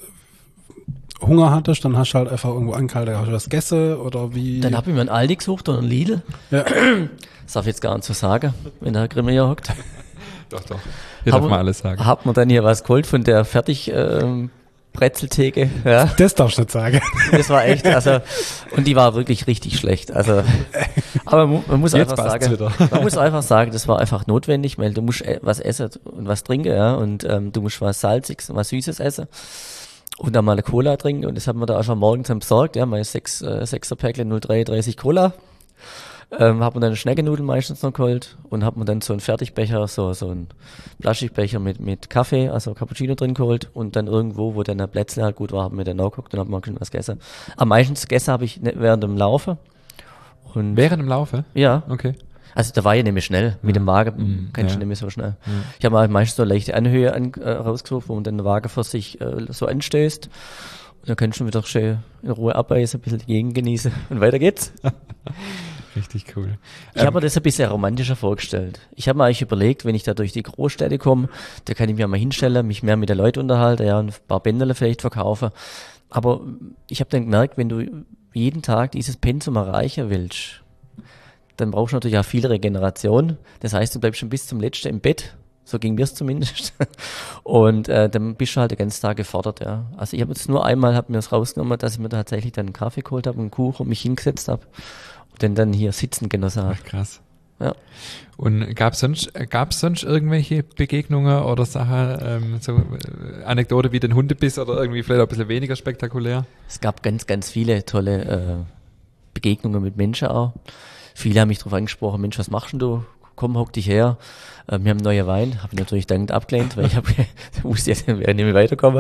äh, Hunger hattest, dann hast du halt einfach irgendwo angehalten, hast du was gegessen oder wie? Dann habe ich mir einen Aldi gesucht oder einen Lidl. Ja. Das darf ich jetzt gar nicht so sagen, wenn der Herr Grimme hier hockt. Doch, doch. Hier darf Haben- man alles sagen. Hat man dann hier was geholt von der fertig ähm, Brezeltheke, ja. Das darfst du nicht sagen. Das war echt, also, und die war wirklich richtig schlecht. Also, aber man, man muss Jetzt einfach passt's sagen, wieder. man muss einfach sagen, das war einfach notwendig, weil du musst e- was essen und was trinken, ja, und ähm, du musst was Salziges und was Süßes essen und dann mal eine Cola trinken und das haben wir da einfach morgens dann besorgt, ja, meine sechs, äh, sechser Päckchen null drei dreißig Cola. Ähm, hat man dann eine Schneckennudeln meistens noch geholt und hat man dann so einen Fertigbecher, so, so einen Plastikbecher mit, mit Kaffee, also Cappuccino drin geholt und dann irgendwo, wo dann der Plätzle halt gut war, haben wir dann nachgeguckt und haben mal was gegessen. Am meisten gegessen habe ich ne- während dem Laufen. Und Während dem Laufe? ja, Okay. also da war ich nämlich schnell, mit dem Wagen Mhm, kannst ja. du nicht mehr so schnell. Ich habe mal meistens so eine leichte Anhöhe an, äh, rausgesucht, wo man dann den Wagen für sich äh, so anstößt. Und dann kannst du wieder schön in Ruhe abbeißen, ein bisschen die Gegend genießen und weiter geht's. Richtig cool. Ich habe mir das ein bisschen romantischer vorgestellt. Ich habe mir eigentlich überlegt, wenn ich da durch die Großstädte komme, da kann ich mich mal hinstellen, mich mehr mit den Leuten unterhalten, ja, und ein paar Bändele vielleicht verkaufen. Aber ich habe dann gemerkt, wenn du jeden Tag dieses Pensum erreichen willst, dann brauchst du natürlich auch viel Regeneration. Das heißt, du bleibst schon bis zum letzten im Bett. So ging mir es zumindest. Und äh, dann bist du halt den ganzen Tag gefordert, ja. Also ich habe jetzt nur einmal, habe mir das rausgenommen, dass ich mir tatsächlich dann einen Kaffee geholt habe, einen Kuchen und mich hingesetzt habe und dann, dann hier sitzen genossen habe. Ach, krass. Ja. Und gab es sonst, gab's sonst irgendwelche Begegnungen oder Sachen, ähm, so äh, Anekdote wie den Hundebiss oder irgendwie vielleicht auch ein bisschen weniger spektakulär? Es gab ganz, ganz viele tolle äh, Begegnungen mit Menschen auch. Viele haben mich darauf angesprochen, Mensch, was machst denn du? Komm, hock dich her. Äh, wir haben einen neuen Wein. Habe ich natürlich dankend abgelehnt, weil ich hab, wusste jetzt, wir werden nicht mehr weiterkommen.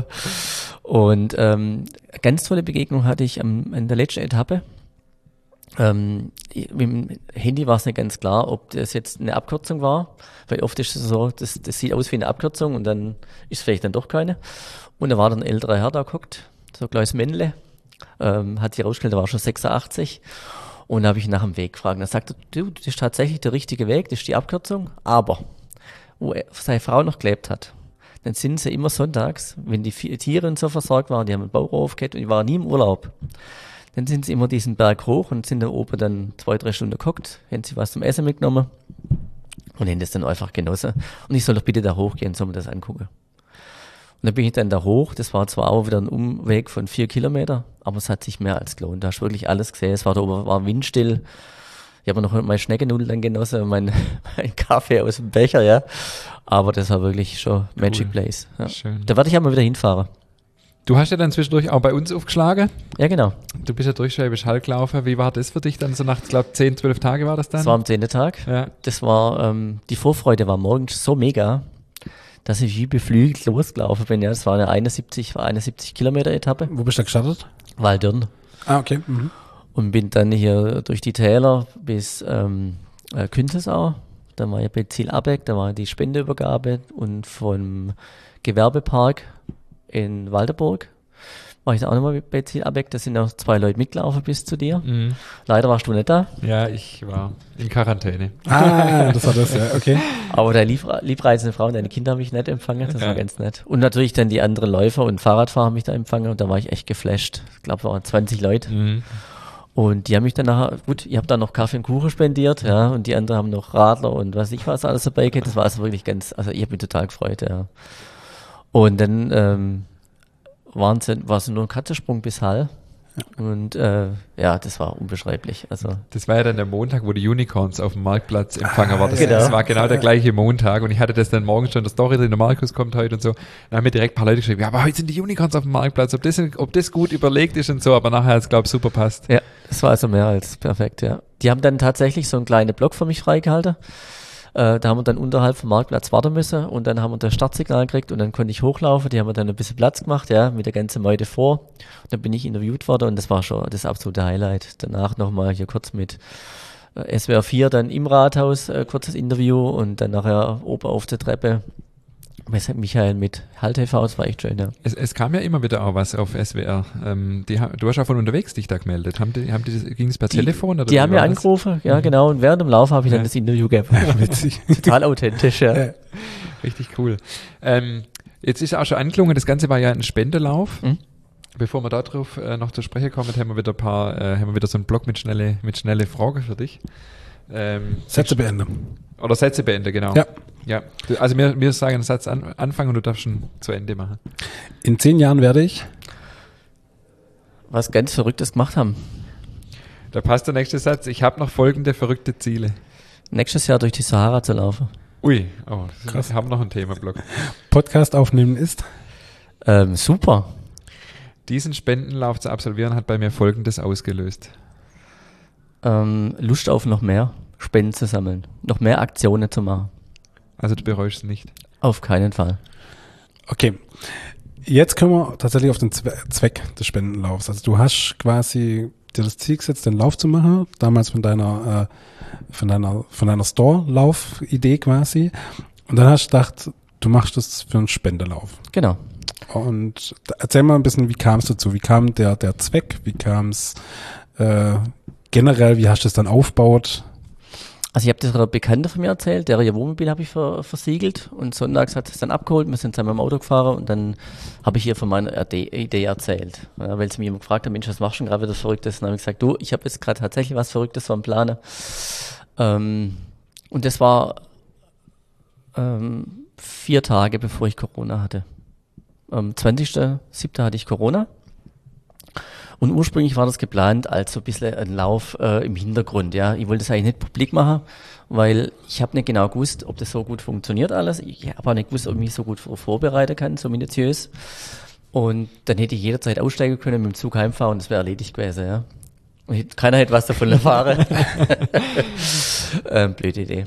Und ähm, ganz tolle Begegnung hatte ich am, an der letzten Etappe. Ähm, mit dem Handy war es nicht ganz klar, ob das jetzt eine Abkürzung war, weil oft ist es so, das, das sieht aus wie eine Abkürzung und dann ist es vielleicht dann doch keine. Und da war dann ein älterer Herr da geguckt, so ein kleines Männle, ähm, hat sich herausgestellt, der war schon sechsundachtzig. Und da habe ich ihn nach dem Weg gefragt. Da sagte er, du, das ist tatsächlich der richtige Weg, das ist die Abkürzung, aber wo er, seine Frau noch gelebt hat, dann sind sie immer sonntags, wenn die Vi- Tiere und so versorgt waren, die haben einen Bauch aufgehört und die waren nie im Urlaub. Dann sind sie immer diesen Berg hoch und sind da oben dann zwei, drei Stunden geguckt, haben sie was zum Essen mitgenommen und haben das dann einfach genossen. Und ich soll doch bitte da hochgehen, soll mir das angucken. Und dann bin ich dann da hoch, das war zwar auch wieder ein Umweg von vier Kilometer, aber es hat sich mehr als gelohnt. Da hast du wirklich alles gesehen, es war da oben, war windstill. Ich habe noch meine Schneckennudeln dann genossen und mein, mein Kaffee aus dem Becher, ja. Aber das war wirklich schon Magic Place. Ja. Schön. Da werde ich aber wieder hinfahren. Du hast ja dann zwischendurch auch bei uns aufgeschlagen. Ja, genau. Du bist ja durch Schwäbisch Hall gelaufen. Wie war das für dich dann so nach, ich glaube, zehn, zwölf Tage war das dann? Das war am zehnten Tag. Ja. Das war, ähm, die Vorfreude war morgens so mega, dass ich wie beflügelt losgelaufen bin. Ja, das war eine einundsiebzig, war einundsiebzig Kilometer Etappe. Wo bist du gestartet? Waldürn. Ah, okay. Mhm. Und bin dann hier durch die Täler bis ähm, äh, Künzelsau. Dann war ich bei Ziel Abeck, da war die Spendeübergabe und vom Gewerbepark in Walderburg war ich da auch nochmal bei Ziel Abeck. Da sind noch zwei Leute mitgelaufen bis zu dir. Mhm. Leider warst du nicht da, Ja, ich war in Quarantäne. Ah, das war das, ja, okay. aber der lieb, liebreizende Frau und deine Kinder haben mich nett empfangen, das war ganz nett. Und natürlich dann die anderen Läufer und Fahrradfahrer haben mich da empfangen und da war ich echt geflasht. Ich glaube, es waren zwanzig Leute. Mhm. Und die haben mich dann nachher, gut, ich habe da noch Kaffee und Kuchen spendiert, ja, und die anderen haben noch Radler und was ich was alles dabei gehabt. Das war also wirklich ganz, also ich habe mich total gefreut, ja. Und dann ähm, waren sie, war es nur ein Katzensprung bis Hall. Und äh, ja, das war unbeschreiblich. Also Das war ja dann der Montag, wo die Unicorns auf dem Marktplatz empfangen war. Das, genau. das war genau der gleiche Montag und ich hatte das dann morgens schon in der Story drin, der Markus kommt heute und so. Dann haben mir direkt ein paar Leute geschrieben, ja, aber heute sind die Unicorns auf dem Marktplatz, ob das, ob das gut überlegt ist und so, aber nachher hat es, glaube ich, super passt. ja, das war also mehr als perfekt, ja. Die haben dann tatsächlich so einen kleinen Block für mich freigehalten. Äh, da haben wir dann unterhalb vom Marktplatz warten müssen und dann haben wir das Startsignal gekriegt und dann konnte ich hochlaufen. Die haben mir dann ein bisschen Platz gemacht, ja, mit der ganzen Meute vor. Und dann bin ich interviewt worden und das war schon das absolute Highlight. Danach nochmal hier kurz mit äh, S W R vier dann im Rathaus, äh, kurzes Interview und dann nachher oben auf der Treppe mit Michael mit Hall T V, das war echt schön, ja. Es, es kam ja immer wieder auch was auf S W R. Ähm, die, ha- du hast ja von unterwegs dich da gemeldet. Haben die, haben die, ging es per Die, Telefon? Oder die wie haben war mir das? angerufen, ja Mhm. genau, und während dem Lauf habe ich dann Ja. das Interview gegeben. Witzig. Total authentisch, ja. Ja. Richtig cool. Ähm, jetzt ist auch schon angeklungen, das Ganze war ja ein Spendelauf. Mhm. Bevor wir darauf äh, noch zu sprechen kommen, haben wir wieder ein paar, äh, haben wir wieder so einen Block mit schnelle, mit schnelle Fragen für dich. Ähm, Sätze beenden. Oder Sätze beenden, genau. Ja. Ja. Du- Also wir, wir sagen einen Satz an, anfangen und du darfst schon zu Ende machen. In zehn Jahren werde ich. Was ganz Verrücktes gemacht haben. Da passt der nächste Satz. Ich habe noch folgende verrückte Ziele. Nächstes Jahr durch die Sahara zu laufen. Ui, oh, das Krass. wir haben noch einen Themablock. Podcast aufnehmen ist. Ähm, super. Diesen Spendenlauf zu absolvieren hat bei mir Folgendes ausgelöst. Ähm, Lust auf noch mehr Spenden zu sammeln. Noch mehr Aktionen zu machen. Also du bereust es nicht. Auf keinen Fall. Okay. Jetzt können wir tatsächlich auf den Zwe Zweck des Spendenlaufs. Also du hast quasi dir das Ziel gesetzt, den Lauf zu machen. Damals von deiner, äh, von deiner, von deiner Store-Lauf-Idee quasi. Und dann hast du gedacht, du machst das für einen Spendelauf. Genau. Und da- erzähl mal ein bisschen, wie kam es dazu? Wie kam der, der Zweck? Wie kam es äh, generell? Wie hast du es dann aufgebaut? Also ich habe das einer Bekannte von mir erzählt, der ihr Wohnmobil habe ich ver versiegelt und sonntags hat es dann abgeholt, wir sind zusammen im Auto gefahren und dann habe ich ihr von meiner Ide- Idee erzählt. Ja, weil sie mich immer gefragt hat, Mensch, was machst du denn gerade wieder Verrücktes? Und dann habe ich gesagt, du, ich habe jetzt gerade tatsächlich was Verrücktes vom Planen. Ähm, und das war ähm, vier Tage, bevor ich Corona hatte. Am zwanzigsten siebten hatte ich Corona. Und ursprünglich war das geplant als so ein bisschen ein Lauf äh, im Hintergrund. Ja, ich wollte das eigentlich nicht publik machen, weil ich habe nicht genau gewusst, ob das so gut funktioniert alles. Ich habe auch nicht gewusst, ob ich mich so gut vor- vorbereiten kann, so minutiös. Und dann hätte ich jederzeit aussteigen können, mit dem Zug heimfahren und das wäre erledigt gewesen. Ja. Und hätte- keiner hätte was davon erfahren. ähm, blöde Idee.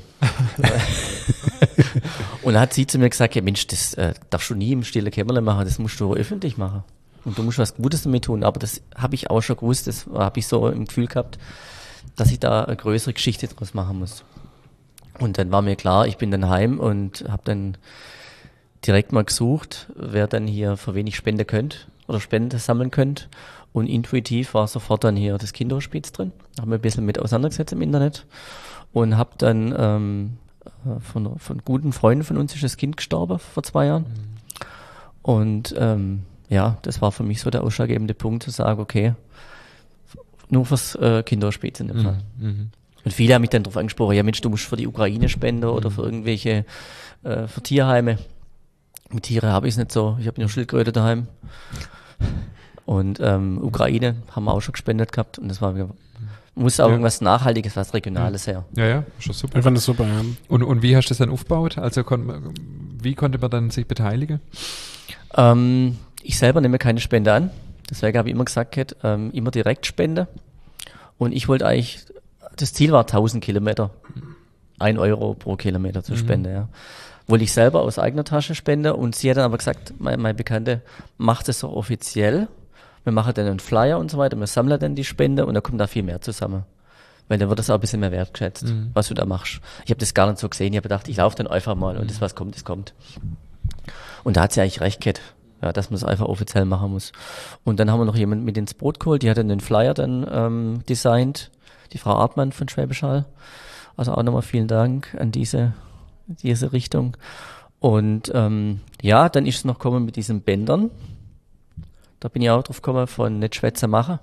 Und dann hat sie zu mir gesagt, ja, Mensch, das äh, darfst du nie im stillen Kämmerlein machen, das musst du öffentlich machen. Und du musst was Gutes damit tun. Aber das habe ich auch schon gewusst, das habe ich so im Gefühl gehabt, dass ich da eine größere Geschichte draus machen muss. Und dann war mir klar, ich bin dann heim und habe dann direkt mal gesucht, wer dann hier für wenig spenden könnte oder Spenden sammeln könnte. Und intuitiv war sofort dann hier das Kinderhospiz drin. Habe mir ein bisschen mit auseinandergesetzt im Internet und habe dann ähm, von, von guten Freunden von uns ist das Kind gestorben vor zwei Jahren. Und ähm, ja, das war für mich so der ausschlaggebende Punkt, zu sagen, okay, nur fürs äh, Kinderhospiz in dem Fall. Mhm. Und viele haben mich dann darauf angesprochen, ja Mensch, du musst für die Ukraine spenden oder für irgendwelche, äh, für Tierheime. Mit Tiere habe ich es nicht so, ich habe nur Schildkröte daheim. Und ähm, Ukraine haben wir auch schon gespendet gehabt und das war, muss auch Ja. irgendwas Nachhaltiges, was Regionales her. Ja, ja, schon super. Ich fand das super, ja. Und, und wie hast du das dann aufgebaut? Also kon man- wie konnte man dann sich beteiligen? Ähm, ich selber nehme keine Spende an, deswegen habe ich immer gesagt, gehabt, ähm, immer direkt Spende. Und ich wollte eigentlich, das Ziel war tausend Kilometer, ein Euro pro Kilometer zu spenden, ja. Wollte ich selber aus eigener Tasche spenden und sie hat dann aber gesagt, mein, mein Bekannte, macht es so offiziell. Wir machen dann einen Flyer und so weiter, wir sammeln dann die Spende und da kommt da viel mehr zusammen. Weil dann wird das auch ein bisschen mehr wertgeschätzt, Mhm. was du da machst. Ich habe das gar nicht so gesehen, ich habe gedacht, ich laufe dann einfach mal und das, was kommt, das kommt. Und da hat sie eigentlich recht gehabt, ja, dass man es einfach offiziell machen muss. Und dann haben wir noch jemanden mit ins Boot geholt, die hat dann den Flyer dann ähm, designt, die Frau Artmann von Schwäbisch Hall. Also auch nochmal vielen Dank an diese, diese Richtung. Und ähm, ja, dann ist es noch gekommen mit diesen Bändern. Da bin ich auch drauf gekommen von nicht Schwätze machen.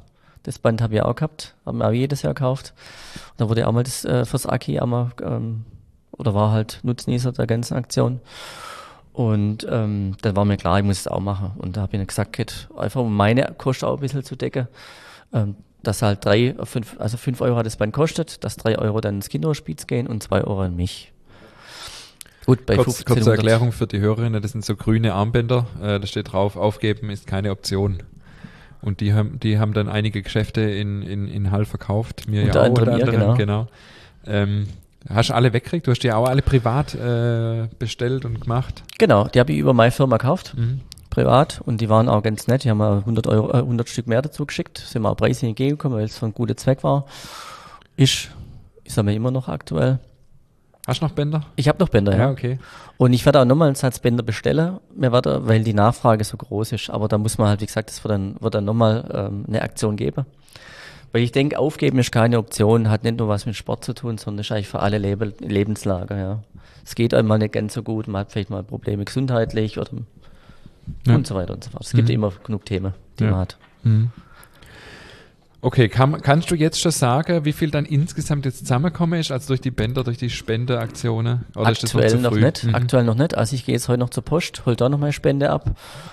Das Band habe ich auch gehabt, haben wir auch jedes Jahr gekauft. Und da wurde auch mal das äh, fürs Aki einmal, ähm, oder war halt Nutznießer der ganzen Aktion. Und ähm, dann war mir klar, ich muss es auch machen. Und da habe ich dann gesagt, einfach um meine Kosten auch ein bisschen zu decken, ähm, dass halt drei, fünf, also fünf Euro hat das Band kostet, dass drei Euro dann ins Kinderhospiz gehen und zwei Euro an mich. Gut, bei Kurz, kurze Erklärung für die Hörerinnen, das sind so grüne Armbänder, äh, da steht drauf, aufgeben ist keine Option. Und die haben, die haben dann einige Geschäfte in, in, in Hall verkauft, mir unter ja auch, anderem unter mir, anderem, genau. genau. Ähm, hast du alle weggekriegt? Du hast die auch alle privat äh, bestellt und gemacht? Genau, die habe ich über meine Firma gekauft, Mhm. privat, und die waren auch ganz nett, die haben mir hundert Euro, äh, hundert Stück mehr dazu geschickt, sind mir auch preislich entgegengekommen, weil es für einen guten Zweck war. Ist, ich sage mir immer noch aktuell. Hast du noch Bänder? Ich habe noch Bänder, ja. Ja, okay. Und ich werde auch nochmal einen Satz Bänder bestellen, mir werde, weil die Nachfrage so groß ist. Aber da muss man halt, wie gesagt, das wird dann, wird dann nochmal ähm, eine Aktion geben. Weil ich denke, aufgeben ist keine Option, hat nicht nur was mit Sport zu tun, sondern ist eigentlich für alle Lebe Lebenslager, ja. Es geht einmal nicht ganz so gut, man hat vielleicht mal Probleme gesundheitlich oder Ja. und so weiter und so fort. Es gibt Mhm. immer genug Themen, die Ja. man hat. Mhm. Okay, kann, kannst du jetzt schon sagen, wie viel dann insgesamt jetzt zusammengekommen ist, also durch die Bänder, durch die Spendeaktionen? Oder ist das Aktuell zu noch früh? nicht, Mhm. aktuell noch nicht. Also ich gehe jetzt heute noch zur Post, hol da noch meine Spende ab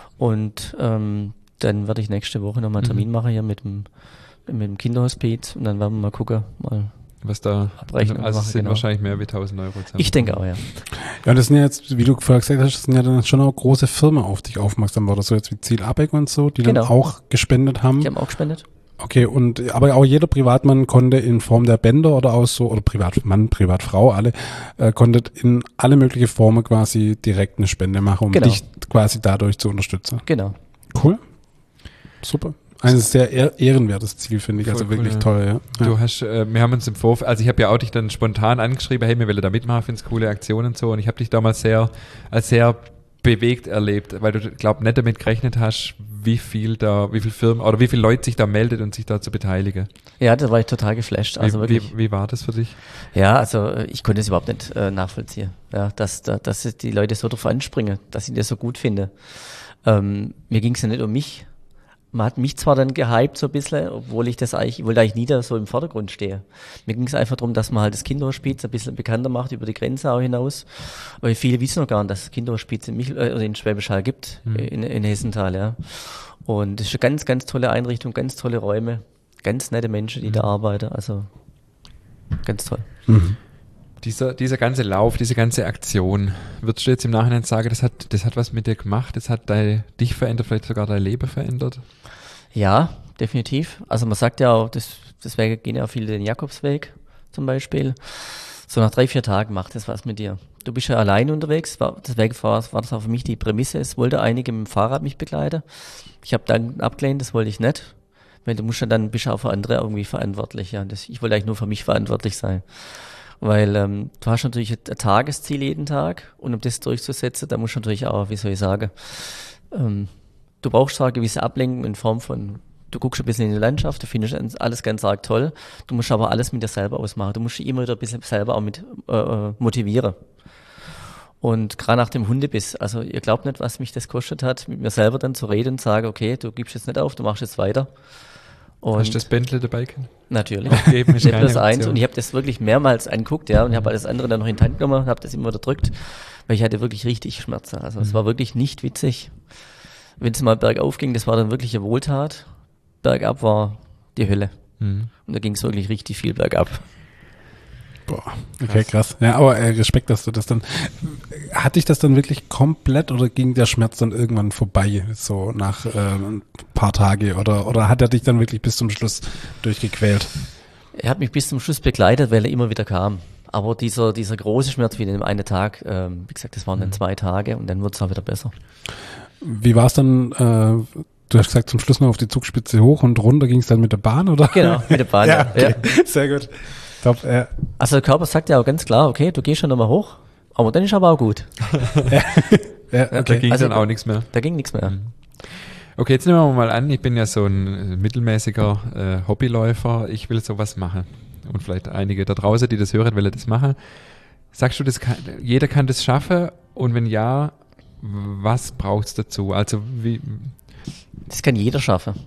und ähm, dann werde ich nächste Woche noch mal einen Termin Mhm. machen hier mit dem, mit dem Kinderhospiz und dann werden wir mal gucken, mal. Was da, Abrechnung also es machen, sind genau. wahrscheinlich mehr wie tausend Euro zusammen. Ich denke auch, ja. Ja, das sind ja jetzt, wie du vorher gesagt hast, das sind ja dann schon auch große Firmen auf dich aufmerksam worden, so jetzt wie Ziel Abeck und so, die Genau. dann auch gespendet haben. Die haben auch gespendet. Okay, und aber auch jeder Privatmann konnte in Form der Bänder oder auch so, oder Privatmann, Privatfrau, alle, äh, konnte in alle mögliche Formen quasi direkt eine Spende machen, um Genau. dich quasi dadurch zu unterstützen. Genau. Cool. Super. Ein sehr ehr ehrenwertes Ziel, finde ich, Voll also cool, wirklich ja. toll, ja. ja. Du hast, äh, wir haben uns im Vorfeld, also ich habe ja auch dich dann spontan angeschrieben, hey, wir wollen da mitmachen, finde es coole Aktionen und so, und ich habe dich damals sehr, als sehr bewegt erlebt, weil du, glaub, nicht damit gerechnet hast, wie viel da, wie viel Firmen oder wie viele Leute sich da meldet und sich da zu beteiligen. Ja, da war ich total geflasht. Also wie, wirklich. wie, wie war das für dich? Ja, also äh, ich konnte es überhaupt nicht äh, nachvollziehen, ja, dass, da, dass die Leute so drauf anspringen, dass ich das so gut finde. Ähm, mir ging es ja nicht um mich. Man hat mich zwar dann gehypt so ein bisschen, obwohl ich das eigentlich, ich wollte eigentlich nie da so im Vordergrund stehe. Mir ging es einfach darum, dass man halt das Kinderhospiz ein bisschen bekannter macht über die Grenze auch hinaus. Aber viele wissen noch gar nicht, dass es Kinderhospiz in, Michel, äh, in Schwäbisch Hall gibt, Mhm. in, in Hessental, ja. Und es ist eine ganz, ganz tolle Einrichtung, ganz tolle Räume, ganz nette Menschen, die Mhm. da arbeiten, also ganz toll. Mhm. Dieser, dieser ganze Lauf, diese ganze Aktion, würdest du jetzt im Nachhinein sagen, das hat, das hat was mit dir gemacht, das hat dein, dich verändert, vielleicht sogar dein Leben verändert? Ja, definitiv. Also man sagt ja auch, das, deswegen gehen ja auch viele den Jakobsweg zum Beispiel. So nach drei, vier Tagen macht das was mit dir. Du bist ja allein unterwegs, war, deswegen war, war das auch für mich die Prämisse. Es wollte einige mit dem Fahrrad mich begleiten. Ich habe dann abgelehnt, das wollte ich nicht. Weil du musst ja dann, bist ja auch für andere irgendwie verantwortlich. Ja. Das, ich wollte eigentlich nur für mich verantwortlich sein. Weil ähm, du hast natürlich ein Tagesziel jeden Tag und um das durchzusetzen, da musst du natürlich auch, wie soll ich sagen, ähm, du brauchst zwar eine gewisse Ablenkung in Form von, du guckst ein bisschen in die Landschaft, du findest alles ganz arg toll, du musst aber alles mit dir selber ausmachen, du musst dich immer wieder ein bisschen selber auch mit äh, motivieren. Und gerade nach dem Hundebiss, also ihr glaubt nicht, was mich das kostet hat, mit mir selber dann zu reden und sagen, okay, du gibst jetzt nicht auf, du machst jetzt weiter. Und Hast du das Bentley dabei gehabt? natürlich. Aufgeben ist Nicht keine das eins. Option. Und ich habe das wirklich mehrmals angeguckt, ja, und ich habe alles andere dann noch in die Hand genommen und habe das immer unterdrückt, weil ich hatte wirklich richtig Schmerzen. Also es Mhm. war wirklich nicht witzig. Wenn es mal bergauf ging, das war dann wirklich eine Wohltat. Bergab war die Hölle. Mhm. Und da ging es wirklich richtig viel bergab. Boah, okay, krass. Ja, aber äh, Respekt, dass du das dann, hat dich das dann wirklich komplett oder ging der Schmerz dann irgendwann vorbei, so nach äh, ein paar Tage oder, oder hat er dich dann wirklich bis zum Schluss durchgequält? Er hat mich bis zum Schluss begleitet, weil er immer wieder kam. Aber dieser, dieser große Schmerz wie in dem einen Tag, ähm, wie gesagt, das waren dann zwei Tage und dann wurde es auch wieder besser. Wie war es dann, äh, du hast gesagt, zum Schluss noch auf die Zugspitze hoch und runter ging es dann mit der Bahn, oder? Genau, mit der Bahn. Ja, ja. okay. Sehr gut. Top, ja. Also der Körper sagt ja auch ganz klar, okay, du gehst schon nochmal hoch, aber dann ist aber auch gut. Ja, Da okay. ging Also- dann auch nichts mehr. Da ging nichts mehr. Mhm. Okay, jetzt nehmen wir mal an, ich bin ja so ein mittelmäßiger äh, Hobbyläufer, ich will sowas machen. Und vielleicht einige da draußen, die das hören, wollen das machen. Sagst du, das kann, jeder kann das schaffen? Und wenn ja, was braucht es dazu? Also wie... Das kann jeder schaffen.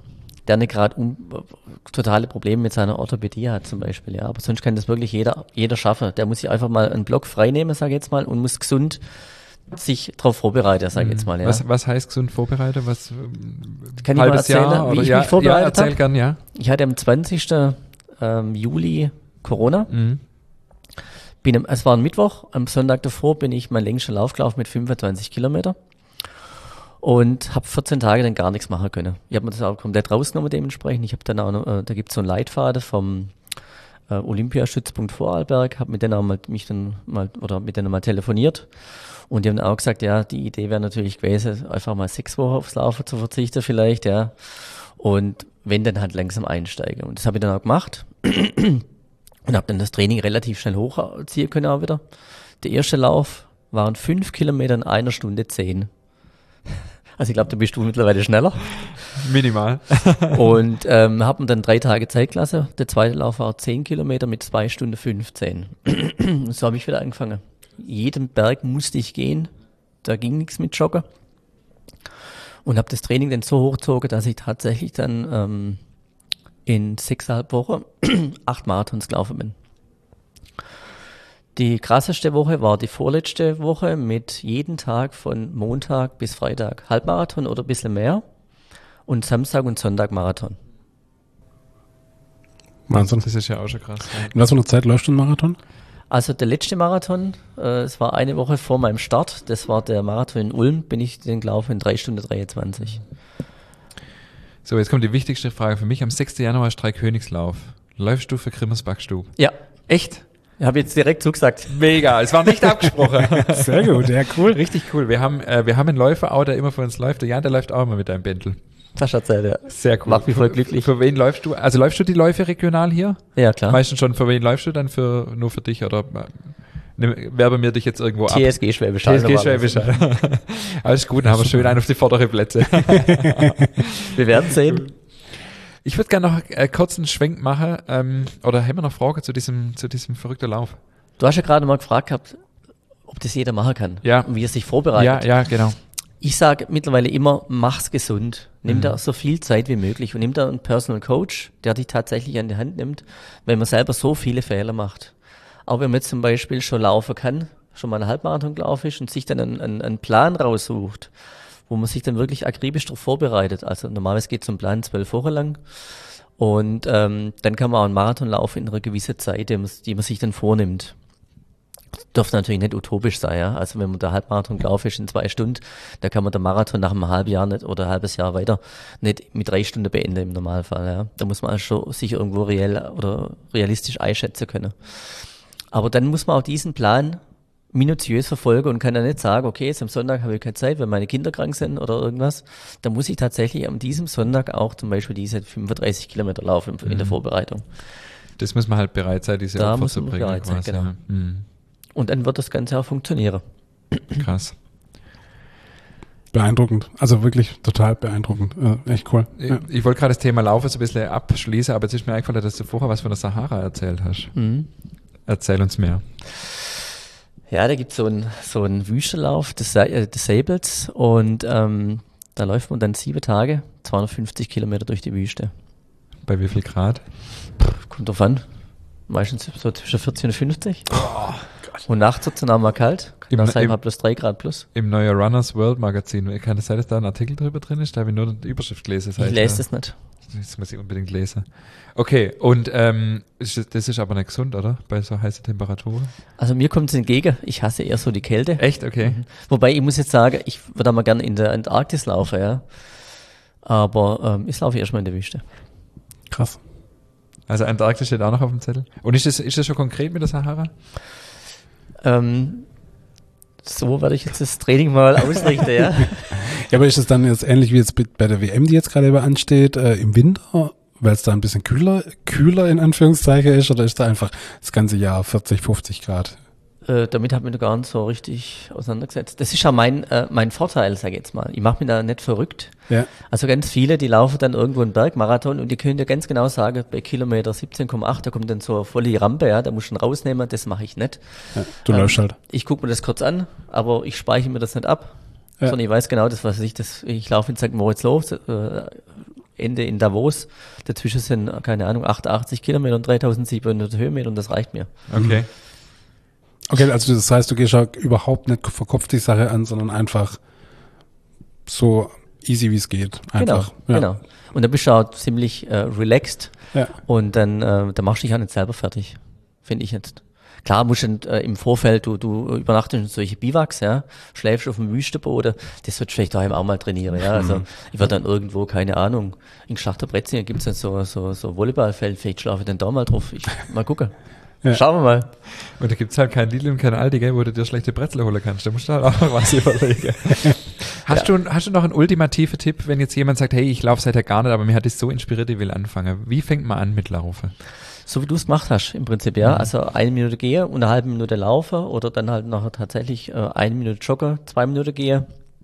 der nicht gerade um, totale Probleme mit seiner Orthopädie hat zum Beispiel. Ja, aber sonst kann das wirklich jeder, jeder schaffen. Der muss sich einfach mal einen Block frei nehmen, sage ich jetzt mal, und muss gesund sich darauf vorbereiten, sage ich jetzt mal. Ja. Was, was heißt gesund vorbereitet? Was, kann ich mal erzählen, Jahr, wie oder? ich Ja, mich vorbereitet ja, erzähl habe? gern, ja. Ich hatte am zwanzigsten Ähm, Juli Corona. Mhm. Bin am, es war ein Mittwoch, am Sonntag davor bin ich meinen längsten Lauf gelaufen mit fünfundzwanzig Kilometer und habe vierzehn Tage dann gar nichts machen können. Ich habe mir das auch komplett rausgenommen dementsprechend. Ich habe dann auch noch, äh, da gibt es so einen Leitfaden vom äh, Olympiastützpunkt Vorarlberg, habe mit denen auch mal, mich dann mal oder mit denen mal telefoniert und die haben auch gesagt, ja, die Idee wäre natürlich gewesen, einfach mal sechs Wochen aufs Laufen zu verzichten vielleicht, ja, und wenn dann halt langsam einsteigen. Und das habe ich dann auch gemacht und habe dann das Training relativ schnell hochziehen können auch wieder. Der erste Lauf waren fünf Kilometer in einer Stunde zehn. Also ich glaube, da bist du mittlerweile schneller. Minimal. Und ähm, habe mir dann drei Tage Zeit gelassen. Der zweite Lauf war zehn Kilometer mit zwei Stunden fünfzehn. Und so habe ich wieder angefangen. Jeden Berg musste ich gehen. Da ging nichts mit Joggen. Und habe das Training dann so hochgezogen, dass ich tatsächlich dann ähm, in sechseinhalb Wochen acht Marathons gelaufen bin. Die krasseste Woche war die vorletzte Woche mit jeden Tag von Montag bis Freitag Halbmarathon oder ein bisschen mehr und Samstag und Sonntag Marathon. Wahnsinn. Das ist ja auch schon krass. Ja. In was für einer Zeit läufst du einen Marathon? Also der letzte Marathon, äh, es war eine Woche vor meinem Start, das war der Marathon in Ulm, bin ich den gelaufen in drei Stunden dreiundzwanzig. So, jetzt kommt die wichtigste Frage für mich. Am sechsten Januar ist Dreikönigslauf. Läufst du für Grimmers Backstube? Ja, Echt? ich habe jetzt direkt zugesagt. Mega, es war nicht abgesprochen. Sehr gut, ja, cool. Richtig cool. Wir haben, äh, wir haben einen Läufer auch, der immer für uns läuft. Der Jan, der läuft auch immer mit deinem Bändel. Das hat ja. Sehr cool. Macht mich voll Für- glücklich. Für wen läufst du? Also läufst du die Läufe regional hier? Ja, klar. Meistens schon, für wen läufst du dann? Für, nur für dich oder äh, nimm, werbe mir dich jetzt irgendwo ab? T S G Schwäbisch Hall. T S G Schwäbisch Hall. Alles gut, dann haben wir schön einen auf die vorderen Plätze. Wir werden sehen. Ich würde gerne noch äh, kurz einen Schwenk machen. Ähm, oder haben wir noch Fragen zu diesem, zu diesem verrückten Lauf? Du hast ja gerade mal gefragt gehabt, ob das jeder machen kann. Ja. Und wie er sich vorbereitet. Ja, ja, genau. Ich sage mittlerweile immer, mach's gesund. Nimm Mhm. da so viel Zeit wie möglich und nimm da einen Personal Coach, der dich tatsächlich an die Hand nimmt, weil man selber so viele Fehler macht. Auch wenn man jetzt zum Beispiel schon laufen kann, schon mal einen Halbmarathon gelaufen ist und sich dann einen, einen, einen Plan raussucht, wo man sich dann wirklich akribisch darauf vorbereitet. Also normalerweise geht so ein Plan zwölf Wochen lang und ähm, dann kann man auch einen Marathon laufen in einer gewissen Zeit, die man, die man sich dann vornimmt. Dürfte natürlich nicht utopisch sein, ja. Also wenn man der Halbmarathon gelaufen ist in zwei Stunden, da kann man den Marathon nach einem halben Jahr nicht oder ein halbes Jahr weiter nicht mit drei Stunden beenden im Normalfall, ja. Da muss man also schon sich irgendwo reell oder realistisch einschätzen können. Aber dann muss man auch diesen Plan minutiös verfolgen und kann dann nicht sagen, okay, jetzt am Sonntag habe ich keine Zeit, weil meine Kinder krank sind oder irgendwas. Da muss ich tatsächlich an diesem Sonntag auch zum Beispiel diese fünfunddreißig Kilometer laufen in der Mhm. Vorbereitung. Das muss man halt bereit sein, diese Da Opfer muss zu man bringen. bereit sein, quasi, genau. ja. Mhm. Und dann wird das Ganze auch funktionieren. Krass. Beeindruckend. Also wirklich total beeindruckend. Äh, echt cool. Ich, Ja. ich wollte gerade das Thema Laufen so ein bisschen abschließen, aber jetzt ist mir eingefallen, dass du vorher was von der Sahara erzählt hast. Mhm. Erzähl uns mehr. Ja, da gibt so es einen so einen Wüstenlauf des äh, Disableds und ähm, da läuft man dann sieben Tage, zweihundertfünfzig Kilometer durch die Wüste. Bei wie viel Grad? Kommt drauf an. Meistens so zwischen vierzig und fünfzig. Und nachts wird es dann auch mal kalt. Im- Kann auch sein, im- mal plus drei Grad plus. Im neuen Runners World Magazin. Kann es sein, dass da ein Artikel drüber drin ist? Da habe ich nur die Überschrift gelesen. Das Ich heißt, lese äh, das nicht. Das muss ich unbedingt lesen. Okay, und ähm, ist das, das ist aber nicht gesund, oder? Bei so heißen Temperaturen? Also mir kommt es entgegen. Ich hasse eher so die Kälte. Echt? Okay. Mhm. Wobei ich muss jetzt sagen, ich würde mal gerne in der Antarktis laufen, ja. Aber ähm, ich laufe erstmal in der Wüste. Krass. Also Antarktis steht auch noch auf dem Zettel. Und ist das, ist das schon konkret mit der Sahara? Ähm, so werde ich jetzt das Training mal ausrichten, ja. Ja, aber ist es dann jetzt ähnlich wie jetzt bei der W M, die jetzt gerade über ansteht, äh, im Winter, weil es da ein bisschen kühler, kühler in Anführungszeichen ist, oder ist da einfach das ganze Jahr vierzig, fünfzig Grad? Äh, damit habe ich mich noch gar nicht so richtig auseinandergesetzt. Das ist ja mein, äh, mein Vorteil, sage ich jetzt mal. Ich mache mich da nicht verrückt. Ja. Also ganz viele, die laufen dann irgendwo einen Bergmarathon und die können dir ganz genau sagen, bei Kilometer siebzehn Komma acht, da kommt dann so eine volle Rampe, ja, da musst du ihn rausnehmen, das mache ich nicht. Ja, du Ähm, läufst halt. Ich gucke mir das kurz an, aber ich speichere mir das nicht ab, Ja. sondern ich weiß genau, das, was ich, das, ich laufe in Sankt Moritz los, äh, Ende in Davos. Dazwischen sind, keine Ahnung, achtundachtzig Kilometer und dreitausendsiebenhundert Höhenmeter und das reicht mir. Okay. Okay, also das heißt, du gehst ja überhaupt nicht verkopft die Sache an, sondern einfach so easy wie es geht. Einfach. Genau, ja. genau. Und dann bist du auch ziemlich äh, relaxed Ja. und dann, äh, dann machst du dich auch nicht selber fertig, finde ich jetzt. Klar musst du äh, im Vorfeld, du, du übernachtest in solche Biwaks, ja, schläfst auf dem Wüstenboden, das wird vielleicht daheim auch mal trainieren, ja. Also ich werde dann irgendwo, keine Ahnung, in Schlachterbretzingen gibt es dann so, so, so Volleyballfeld, vielleicht schlafe ich dann da mal drauf. Ich, mal gucken. Ja. Schauen wir mal. Und da gibt's halt kein Lidl und kein Aldi, gell, wo du dir schlechte Brezel holen kannst. Da musst du halt auch mal was überlegen. Hast, Ja. du, hast du noch einen ultimativen Tipp, wenn jetzt jemand sagt, hey, ich laufe seither gar nicht, aber mir hat das so inspiriert, ich will anfangen. Wie fängt man an mit Laufen? So wie du es gemacht hast, im Prinzip, ja. Mhm. Also eine Minute gehe und eine halbe Minute laufe oder dann halt nachher tatsächlich äh, eine Minute jogge, zwei Minuten gehe.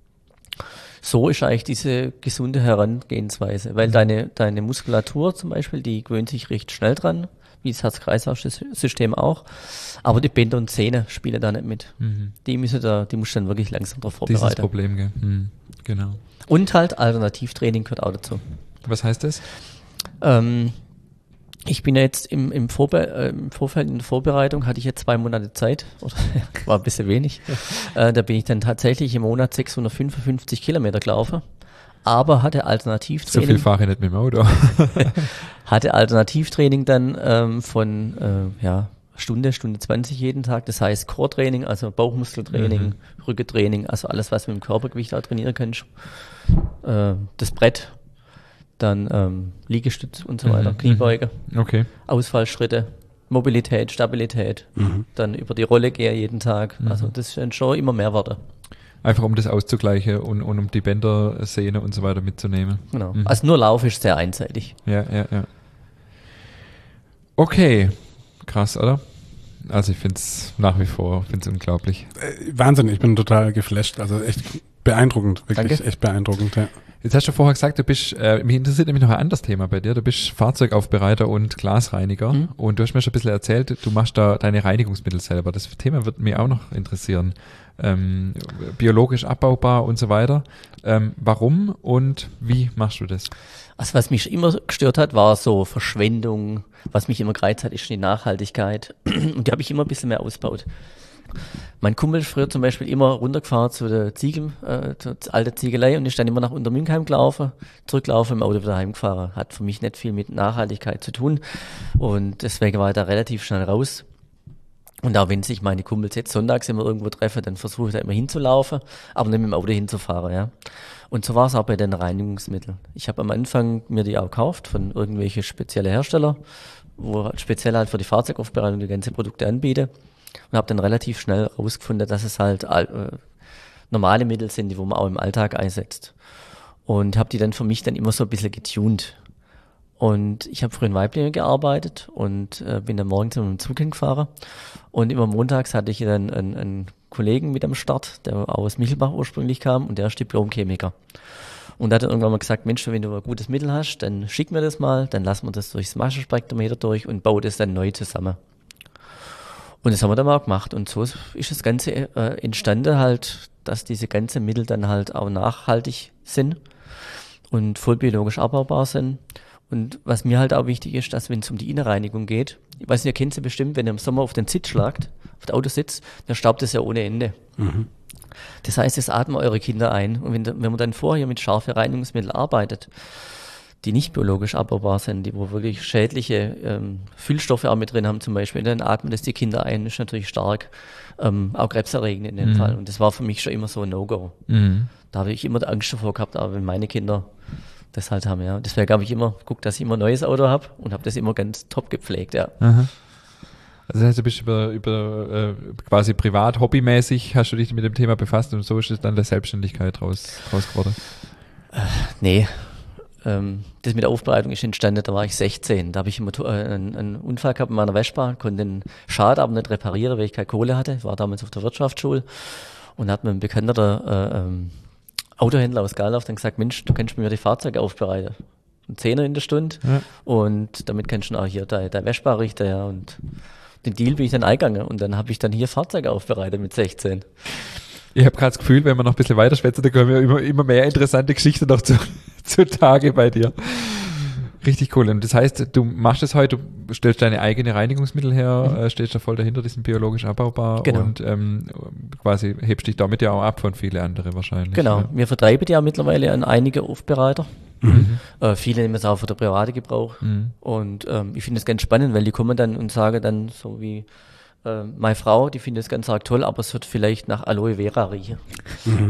So ist eigentlich diese gesunde Herangehensweise, weil deine, deine Muskulatur zum Beispiel, die gewöhnt sich recht schnell dran, wie das Herz-Kreislauf-System auch. Aber die Bänder und Zähne spielen da nicht mit. Mhm. Die müssen da, die musst du dann wirklich langsam drauf Dieses vorbereiten. Problem, gell? Mhm. Genau. Und halt Alternativtraining gehört auch dazu. Was heißt das? Ähm, ich bin ja jetzt im, im, Vorbe äh, im Vorfeld, in der Vorbereitung hatte ich jetzt zwei Monate Zeit, oder war ein bisschen wenig. äh, da bin ich dann tatsächlich im Monat sechshundertfünfundfünfzig Kilometer gelaufen, aber hatte So Alternativtraining. viel fahre ich nicht mit dem Auto. hatte Alternativtraining dann ähm, von äh, ja, Stunde, Stunde zwanzig jeden Tag. Das heißt Core-Training, also Bauchmuskeltraining, Mhm. Rückentraining, also alles, was mit dem Körpergewicht auch trainieren kannst. Äh, das Brett, dann ähm, Liegestütz und so weiter, Mhm, Kniebeuge, Okay. Ausfallschritte, Mobilität, Stabilität, Mhm. dann über die Rolle gehe jeden Tag. Mhm. Also das sind schon immer mehr Worte. Einfach um das auszugleichen und, und um die Bänder, Sehne und so weiter mitzunehmen. Genau. Mhm. Also nur Lauf ist sehr einseitig. Ja, ja, ja. Okay. Krass, oder? Also ich finde es nach wie vor, finde es unglaublich. Äh, Wahnsinn, ich bin total geflasht. Also echt beeindruckend, wirklich Danke. echt beeindruckend. Ja. Jetzt hast du vorher gesagt, du bist, äh, mich interessiert nämlich noch ein anderes Thema bei dir. Du bist Fahrzeugaufbereiter und Glasreiniger. Mhm. Und du hast mir schon ein bisschen erzählt, du machst da deine Reinigungsmittel selber. Das Thema wird mich auch noch interessieren. Ähm, biologisch abbaubar und so weiter. Ähm, warum und wie machst du das? Also was mich immer gestört hat, war so Verschwendung. Was mich immer gereizt hat, ist die Nachhaltigkeit. Und die habe ich immer ein bisschen mehr ausgebaut. Mein Kumpel ist früher zum Beispiel immer runtergefahren zu der Ziegel, äh, zur alten Ziegelei und ist dann immer nach Untermünkheim gelaufen, zurückgelaufen, im Auto wieder heimgefahren. Hat für mich nicht viel mit Nachhaltigkeit zu tun und deswegen war ich da relativ schnell raus. Und auch wenn sich meine Kumpels jetzt sonntags immer irgendwo treffen, dann versuche ich da immer hinzulaufen, aber nicht mit dem Auto hinzufahren, ja. Und so war es auch bei den Reinigungsmitteln. Ich habe am Anfang mir die auch gekauft von irgendwelchen speziellen Hersteller, wo halt speziell halt für die Fahrzeugaufbereitung die ganzen Produkte anbieten. Und habe dann relativ schnell herausgefunden, dass es halt äh, normale Mittel sind, die wo man auch im Alltag einsetzt. Und habe die dann für mich dann immer so ein bisschen getuned. Und ich habe früher in Waiblingen gearbeitet und äh, bin dann morgens mit dem Zug hingefahren. Und immer montags hatte ich dann einen, einen Kollegen mit am Start, der aus Michelbach ursprünglich kam und der ist Diplom-Chemiker. Und der hat dann irgendwann mal gesagt, Mensch, wenn du ein gutes Mittel hast, dann schick mir das mal, dann lassen wir das durchs Massenspektrometer durch und baue das dann neu zusammen. Und das haben wir dann mal gemacht. Und so ist das Ganze äh, entstanden halt, dass diese ganzen Mittel dann halt auch nachhaltig sind und voll biologisch abbaubar sind. Und was mir halt auch wichtig ist, dass wenn es um die Innenreinigung geht, ich weiß nicht, ihr kennt sie bestimmt, wenn ihr im Sommer auf den Sitz schlagt, auf den Autositz, dann staubt es ja ohne Ende. Mhm. Das heißt, es atmen eure Kinder ein. Und wenn, wenn man dann vorher mit scharfen Reinigungsmitteln arbeitet, die nicht biologisch abbaubar sind, die wo wirklich schädliche ähm, Füllstoffe auch mit drin haben zum Beispiel, dann atmen das die Kinder ein, ist natürlich stark, ähm, auch krebserregend in dem Mhm. Fall. Und das war für mich schon immer so ein No-Go. Mhm. Da habe ich immer die Angst davor gehabt, aber wenn meine Kinder das halt haben, ja. Deswegen habe ich immer geguckt, dass ich immer ein neues Auto habe und habe das immer ganz top gepflegt, ja. Aha. Also das heißt, du bist über, über äh, quasi privat, hobbymäßig hast du dich mit dem Thema befasst und so ist es dann der Selbstständigkeit raus, raus geworden. Nee, ähm, das mit der Aufbereitung ist entstanden, da war ich sechzehn. Da habe ich immer äh, einen, einen Unfall gehabt in meiner Vespa, konnte den Schaden aber nicht reparieren, weil ich keine Kohle hatte. Ich war damals auf der Wirtschaftsschule und hat mir ein bekannter äh, ähm, Autohändler aus Gallauf dann gesagt, Mensch, du kannst mir die Fahrzeuge aufbereiten. Ein Zehner in der Stunde Ja. und damit kannst du auch hier deine, deine Vespa richten, ja, und den Deal bin ich dann eingegangen und dann habe ich dann hier Fahrzeuge aufbereitet mit sechzehn. Ich habe gerade das Gefühl, wenn wir noch ein bisschen weiter schwätzen, dann können wir immer, immer mehr interessante Geschichten noch zu, zutage bei dir. Richtig cool. Und das heißt, du machst es heute, du stellst deine eigene Reinigungsmittel her, mhm. äh, stehst da voll dahinter, die sind biologisch abbaubar Genau. und ähm, quasi hebst dich damit ja auch ab von vielen anderen wahrscheinlich. Genau, Ja. wir vertreiben die ja mittlerweile an einige Aufbereiter. Mhm. Äh, viele nehmen es auch für den privaten Gebrauch. Mhm. Und ähm, ich finde es ganz spannend, weil die kommen dann und sagen dann so wie äh, meine Frau, die findet es ganz arg toll, aber es wird vielleicht nach Aloe Vera riechen. Mhm.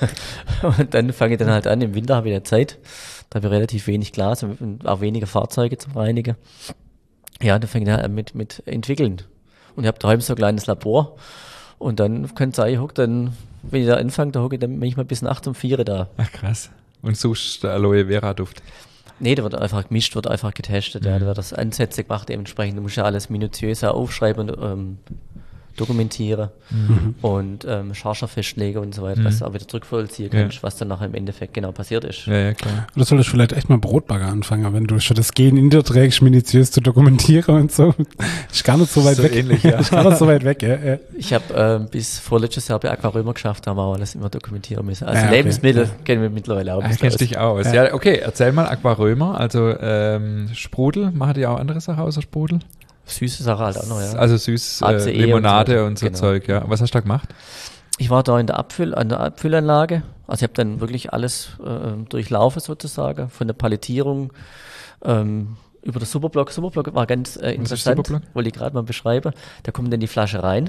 Und dann fange ich dann halt an, im Winter habe ich ja Zeit, da habe ich relativ wenig Glas und auch weniger Fahrzeuge zum Reinigen. Ja, dann fange ich dann an mit, mit entwickeln. Und ich habe daheim so ein kleines Labor und dann kann es sein, ich hocke dann, wenn ich da anfange, da hocke ich dann manchmal bis nachts um vier da. Ach krass. Und suchst der Aloe Vera Duft. Nee, da wird einfach gemischt, wird einfach getestet, Mhm. ja, da wird das Ansätze gemacht, dementsprechend, du musst ja alles minutiöser aufschreiben und ähm, dokumentieren Mhm. und ähm, Charger festlegen und so weiter, Mhm. dass du auch wieder zurückvollziehen Ja. kannst, was dann nachher im Endeffekt genau passiert ist. Ja, ja, klar. Oder solltest du vielleicht echt mal Brotbagger anfangen, wenn du schon das Gen in dir trägst, minutiös zu dokumentieren und so. Ist gar nicht so weit So weg. ähnlich, ja. Ist gar nicht so weit weg, ja. ja. Ich habe ähm, bis vorletztes Jahr bei Aquarömer geschafft, da haben wir auch alles immer dokumentieren müssen. Also Ja, okay. Lebensmittel Ja. kennen wir mittlerweile auch ein Ah, bisschen kennst aus. dich aus. Ja. Ja. Okay, erzähl mal Aquarömer, also ähm, Sprudel, machen die auch andere Sachen außer Sprudel? Süße Sache halt auch noch, ja. Also süß, A C E äh, Limonade und und so. so, Genau. Zeug, ja. Was hast du da gemacht? Ich war da in der Abfüll, an der Abfüllanlage. Also ich habe dann wirklich alles äh, durchlaufen sozusagen, von der Palettierung ähm, über den Superblock. Superblock war ganz äh, Was ist interessant, Superblock? wollte ich gerade mal beschreiben. Da kommt dann die Flasche rein,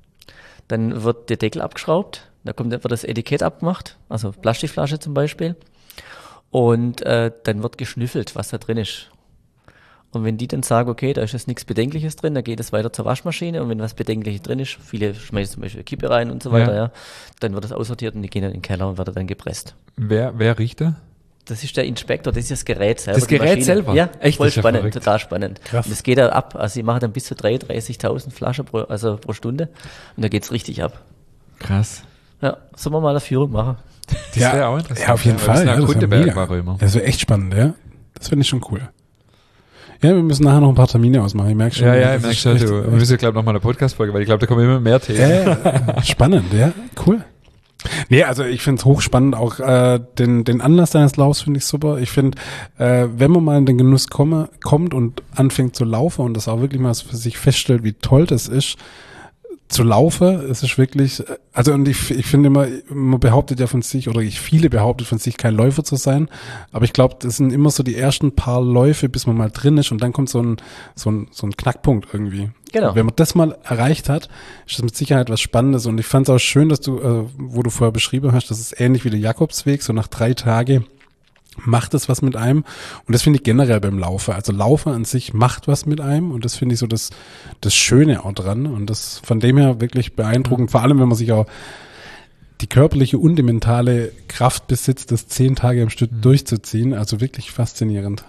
dann wird der Deckel abgeschraubt, da kommt, wird das Etikett abgemacht, also Plastikflasche zum Beispiel. Und äh, dann wird geschnüffelt, was da drin ist. Und wenn die dann sagen, okay, da ist jetzt nichts Bedenkliches drin, dann geht es weiter zur Waschmaschine und wenn was Bedenkliches drin ist, viele schmeißen zum Beispiel Kippe rein und so weiter, Ja. ja, dann wird das aussortiert und die gehen dann in den Keller und werden dann gepresst. Wer, wer riecht da? Das ist der Inspektor, das ist das Gerät selber. Das die Gerät Maschine. selber? Ja, Echt? voll Das ist ja spannend, verrückt. total spannend. Krass. Und das geht da ab, also sie machen dann bis zu dreiunddreißigtausend Flaschen pro, also pro Stunde und da geht's richtig ab. Krass. Ja, sollen wir mal eine Führung machen? Das Ja, wäre auch interessant. ja, auf jeden ja, Fall. Das Ja, ist ein das wär Kunde bei mega. Aquarömer. Das wäre echt spannend, ja. Das finde ich schon cool. Ja, wir müssen nachher noch ein paar Termine ausmachen. Ich merke schon. Ja, ja, ich das merke ist schon. echt- Du, wir müssen, glaube ich, noch mal eine Podcast-Folge, weil ich glaube, da kommen immer mehr Themen. Ja, ja, spannend, ja, cool. Nee, also ich finde es hochspannend, auch äh, den, den Anlass deines Laufs finde ich super. Ich finde, äh, wenn man mal in den Genuss komme, kommt und anfängt zu laufen und das auch wirklich mal für sich feststellt, wie toll das ist, zu laufen, es ist wirklich, also und ich, ich finde immer, man behauptet ja von sich, oder ich viele behauptet von sich, kein Läufer zu sein, aber ich glaube, das sind immer so die ersten paar Läufe, bis man mal drin ist und dann kommt so ein, so ein, so ein Knackpunkt irgendwie. Genau. Und wenn man das mal erreicht hat, ist das mit Sicherheit was Spannendes und ich fand es auch schön, dass du, äh, wo du vorher beschrieben hast, das ist ähnlich wie der Jakobsweg, so nach drei Tagen macht es was mit einem und das finde ich generell beim Laufen. Also Laufen an sich macht was mit einem und das finde ich so das, das Schöne auch dran und das von dem her wirklich beeindruckend, vor allem wenn man sich auch die körperliche und die mentale Kraft besitzt, das zehn Tage am Stück Mhm. durchzuziehen. Also wirklich faszinierend.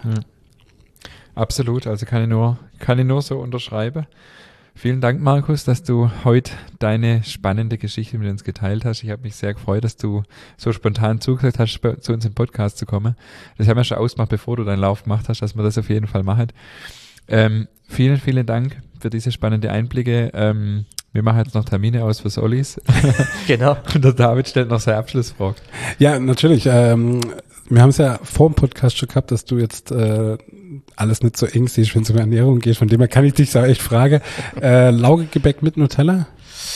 Absolut, also kann ich nur, kann ich nur so unterschreiben. Vielen Dank, Markus, dass du heute deine spannende Geschichte mit uns geteilt hast. Ich habe mich sehr gefreut, dass du so spontan zugesagt hast, bei- zu uns im Podcast zu kommen. Das haben wir schon ausgemacht, bevor du deinen Lauf gemacht hast, dass wir das auf jeden Fall machen. Ähm, vielen, vielen Dank für diese spannende Einblicke. Ähm, wir machen jetzt noch Termine aus für Solis. Genau. Und der David stellt noch seine Abschlussfrage. Ja, natürlich. Ähm, wir haben es ja vor dem Podcast schon gehabt, dass du jetzt äh, alles nicht so eng siehst, wenn es um Ernährung geht. Von dem her kann ich dich so echt fragen. Äh, Laugegebäck mit Nutella?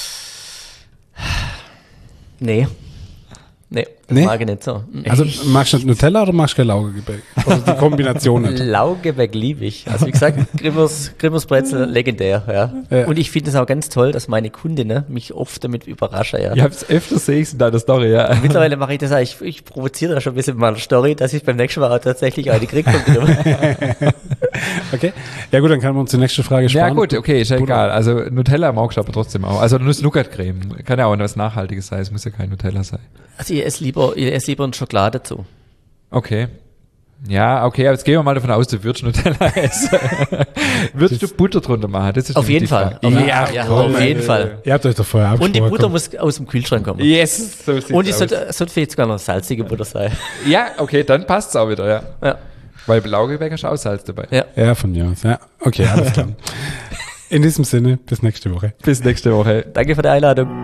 Nee. Nee, das Nee? mag ich nicht so. Also magst du nicht Nutella oder magst du kein Laugegebäck? Oder die Kombination nicht? Laugegebäck liebe ich. Also wie gesagt, Grimmers, Grimmers Brezel, legendär, ja. Ja. Und ich finde es auch ganz toll, dass meine Kundinnen mich oft damit überraschen, ja. Ich habe es öfter sehe ich in deiner Story, ja. Mittlerweile mache ich das auch, ich, ich provoziere da schon ein bisschen mit meiner Story, dass ich beim nächsten Mal auch tatsächlich eine kriege von Grimm. Okay. Ja gut, dann kann man uns die nächste Frage sparen. Ja gut, okay, ist ja Bruder. egal. Also Nutella magst du aber trotzdem auch. Also Nuss-Nougat-Creme. Kann ja auch was Nachhaltiges sein. Es muss ja kein Nutella sein. Also ich esse lieber, ich esse lieber eine Schokolade zu. Okay. Ja, okay, aber jetzt gehen wir mal davon aus, du würdest Nutella essen. Würdest du Butter drunter machen? Das ist Auf nämlich jeden die Fall. Frage. Auf, Ja, ja, komm, auf jeden ey. Fall. Ihr habt euch doch vorher abgesprochen. Und die Butter komm. muss aus dem Kühlschrank kommen. Yes, so sieht's Und die aus. sollte, sollte vielleicht sogar noch salzige Butter sein. Ja, okay, dann passt's auch wieder, ja. Ja. Weil Laugegebäck hast du auch Salz dabei. Ja. Ja, von mir aus. Ja, okay, alles klar. In diesem Sinne, bis nächste Woche. Bis nächste Woche. Danke für die Einladung.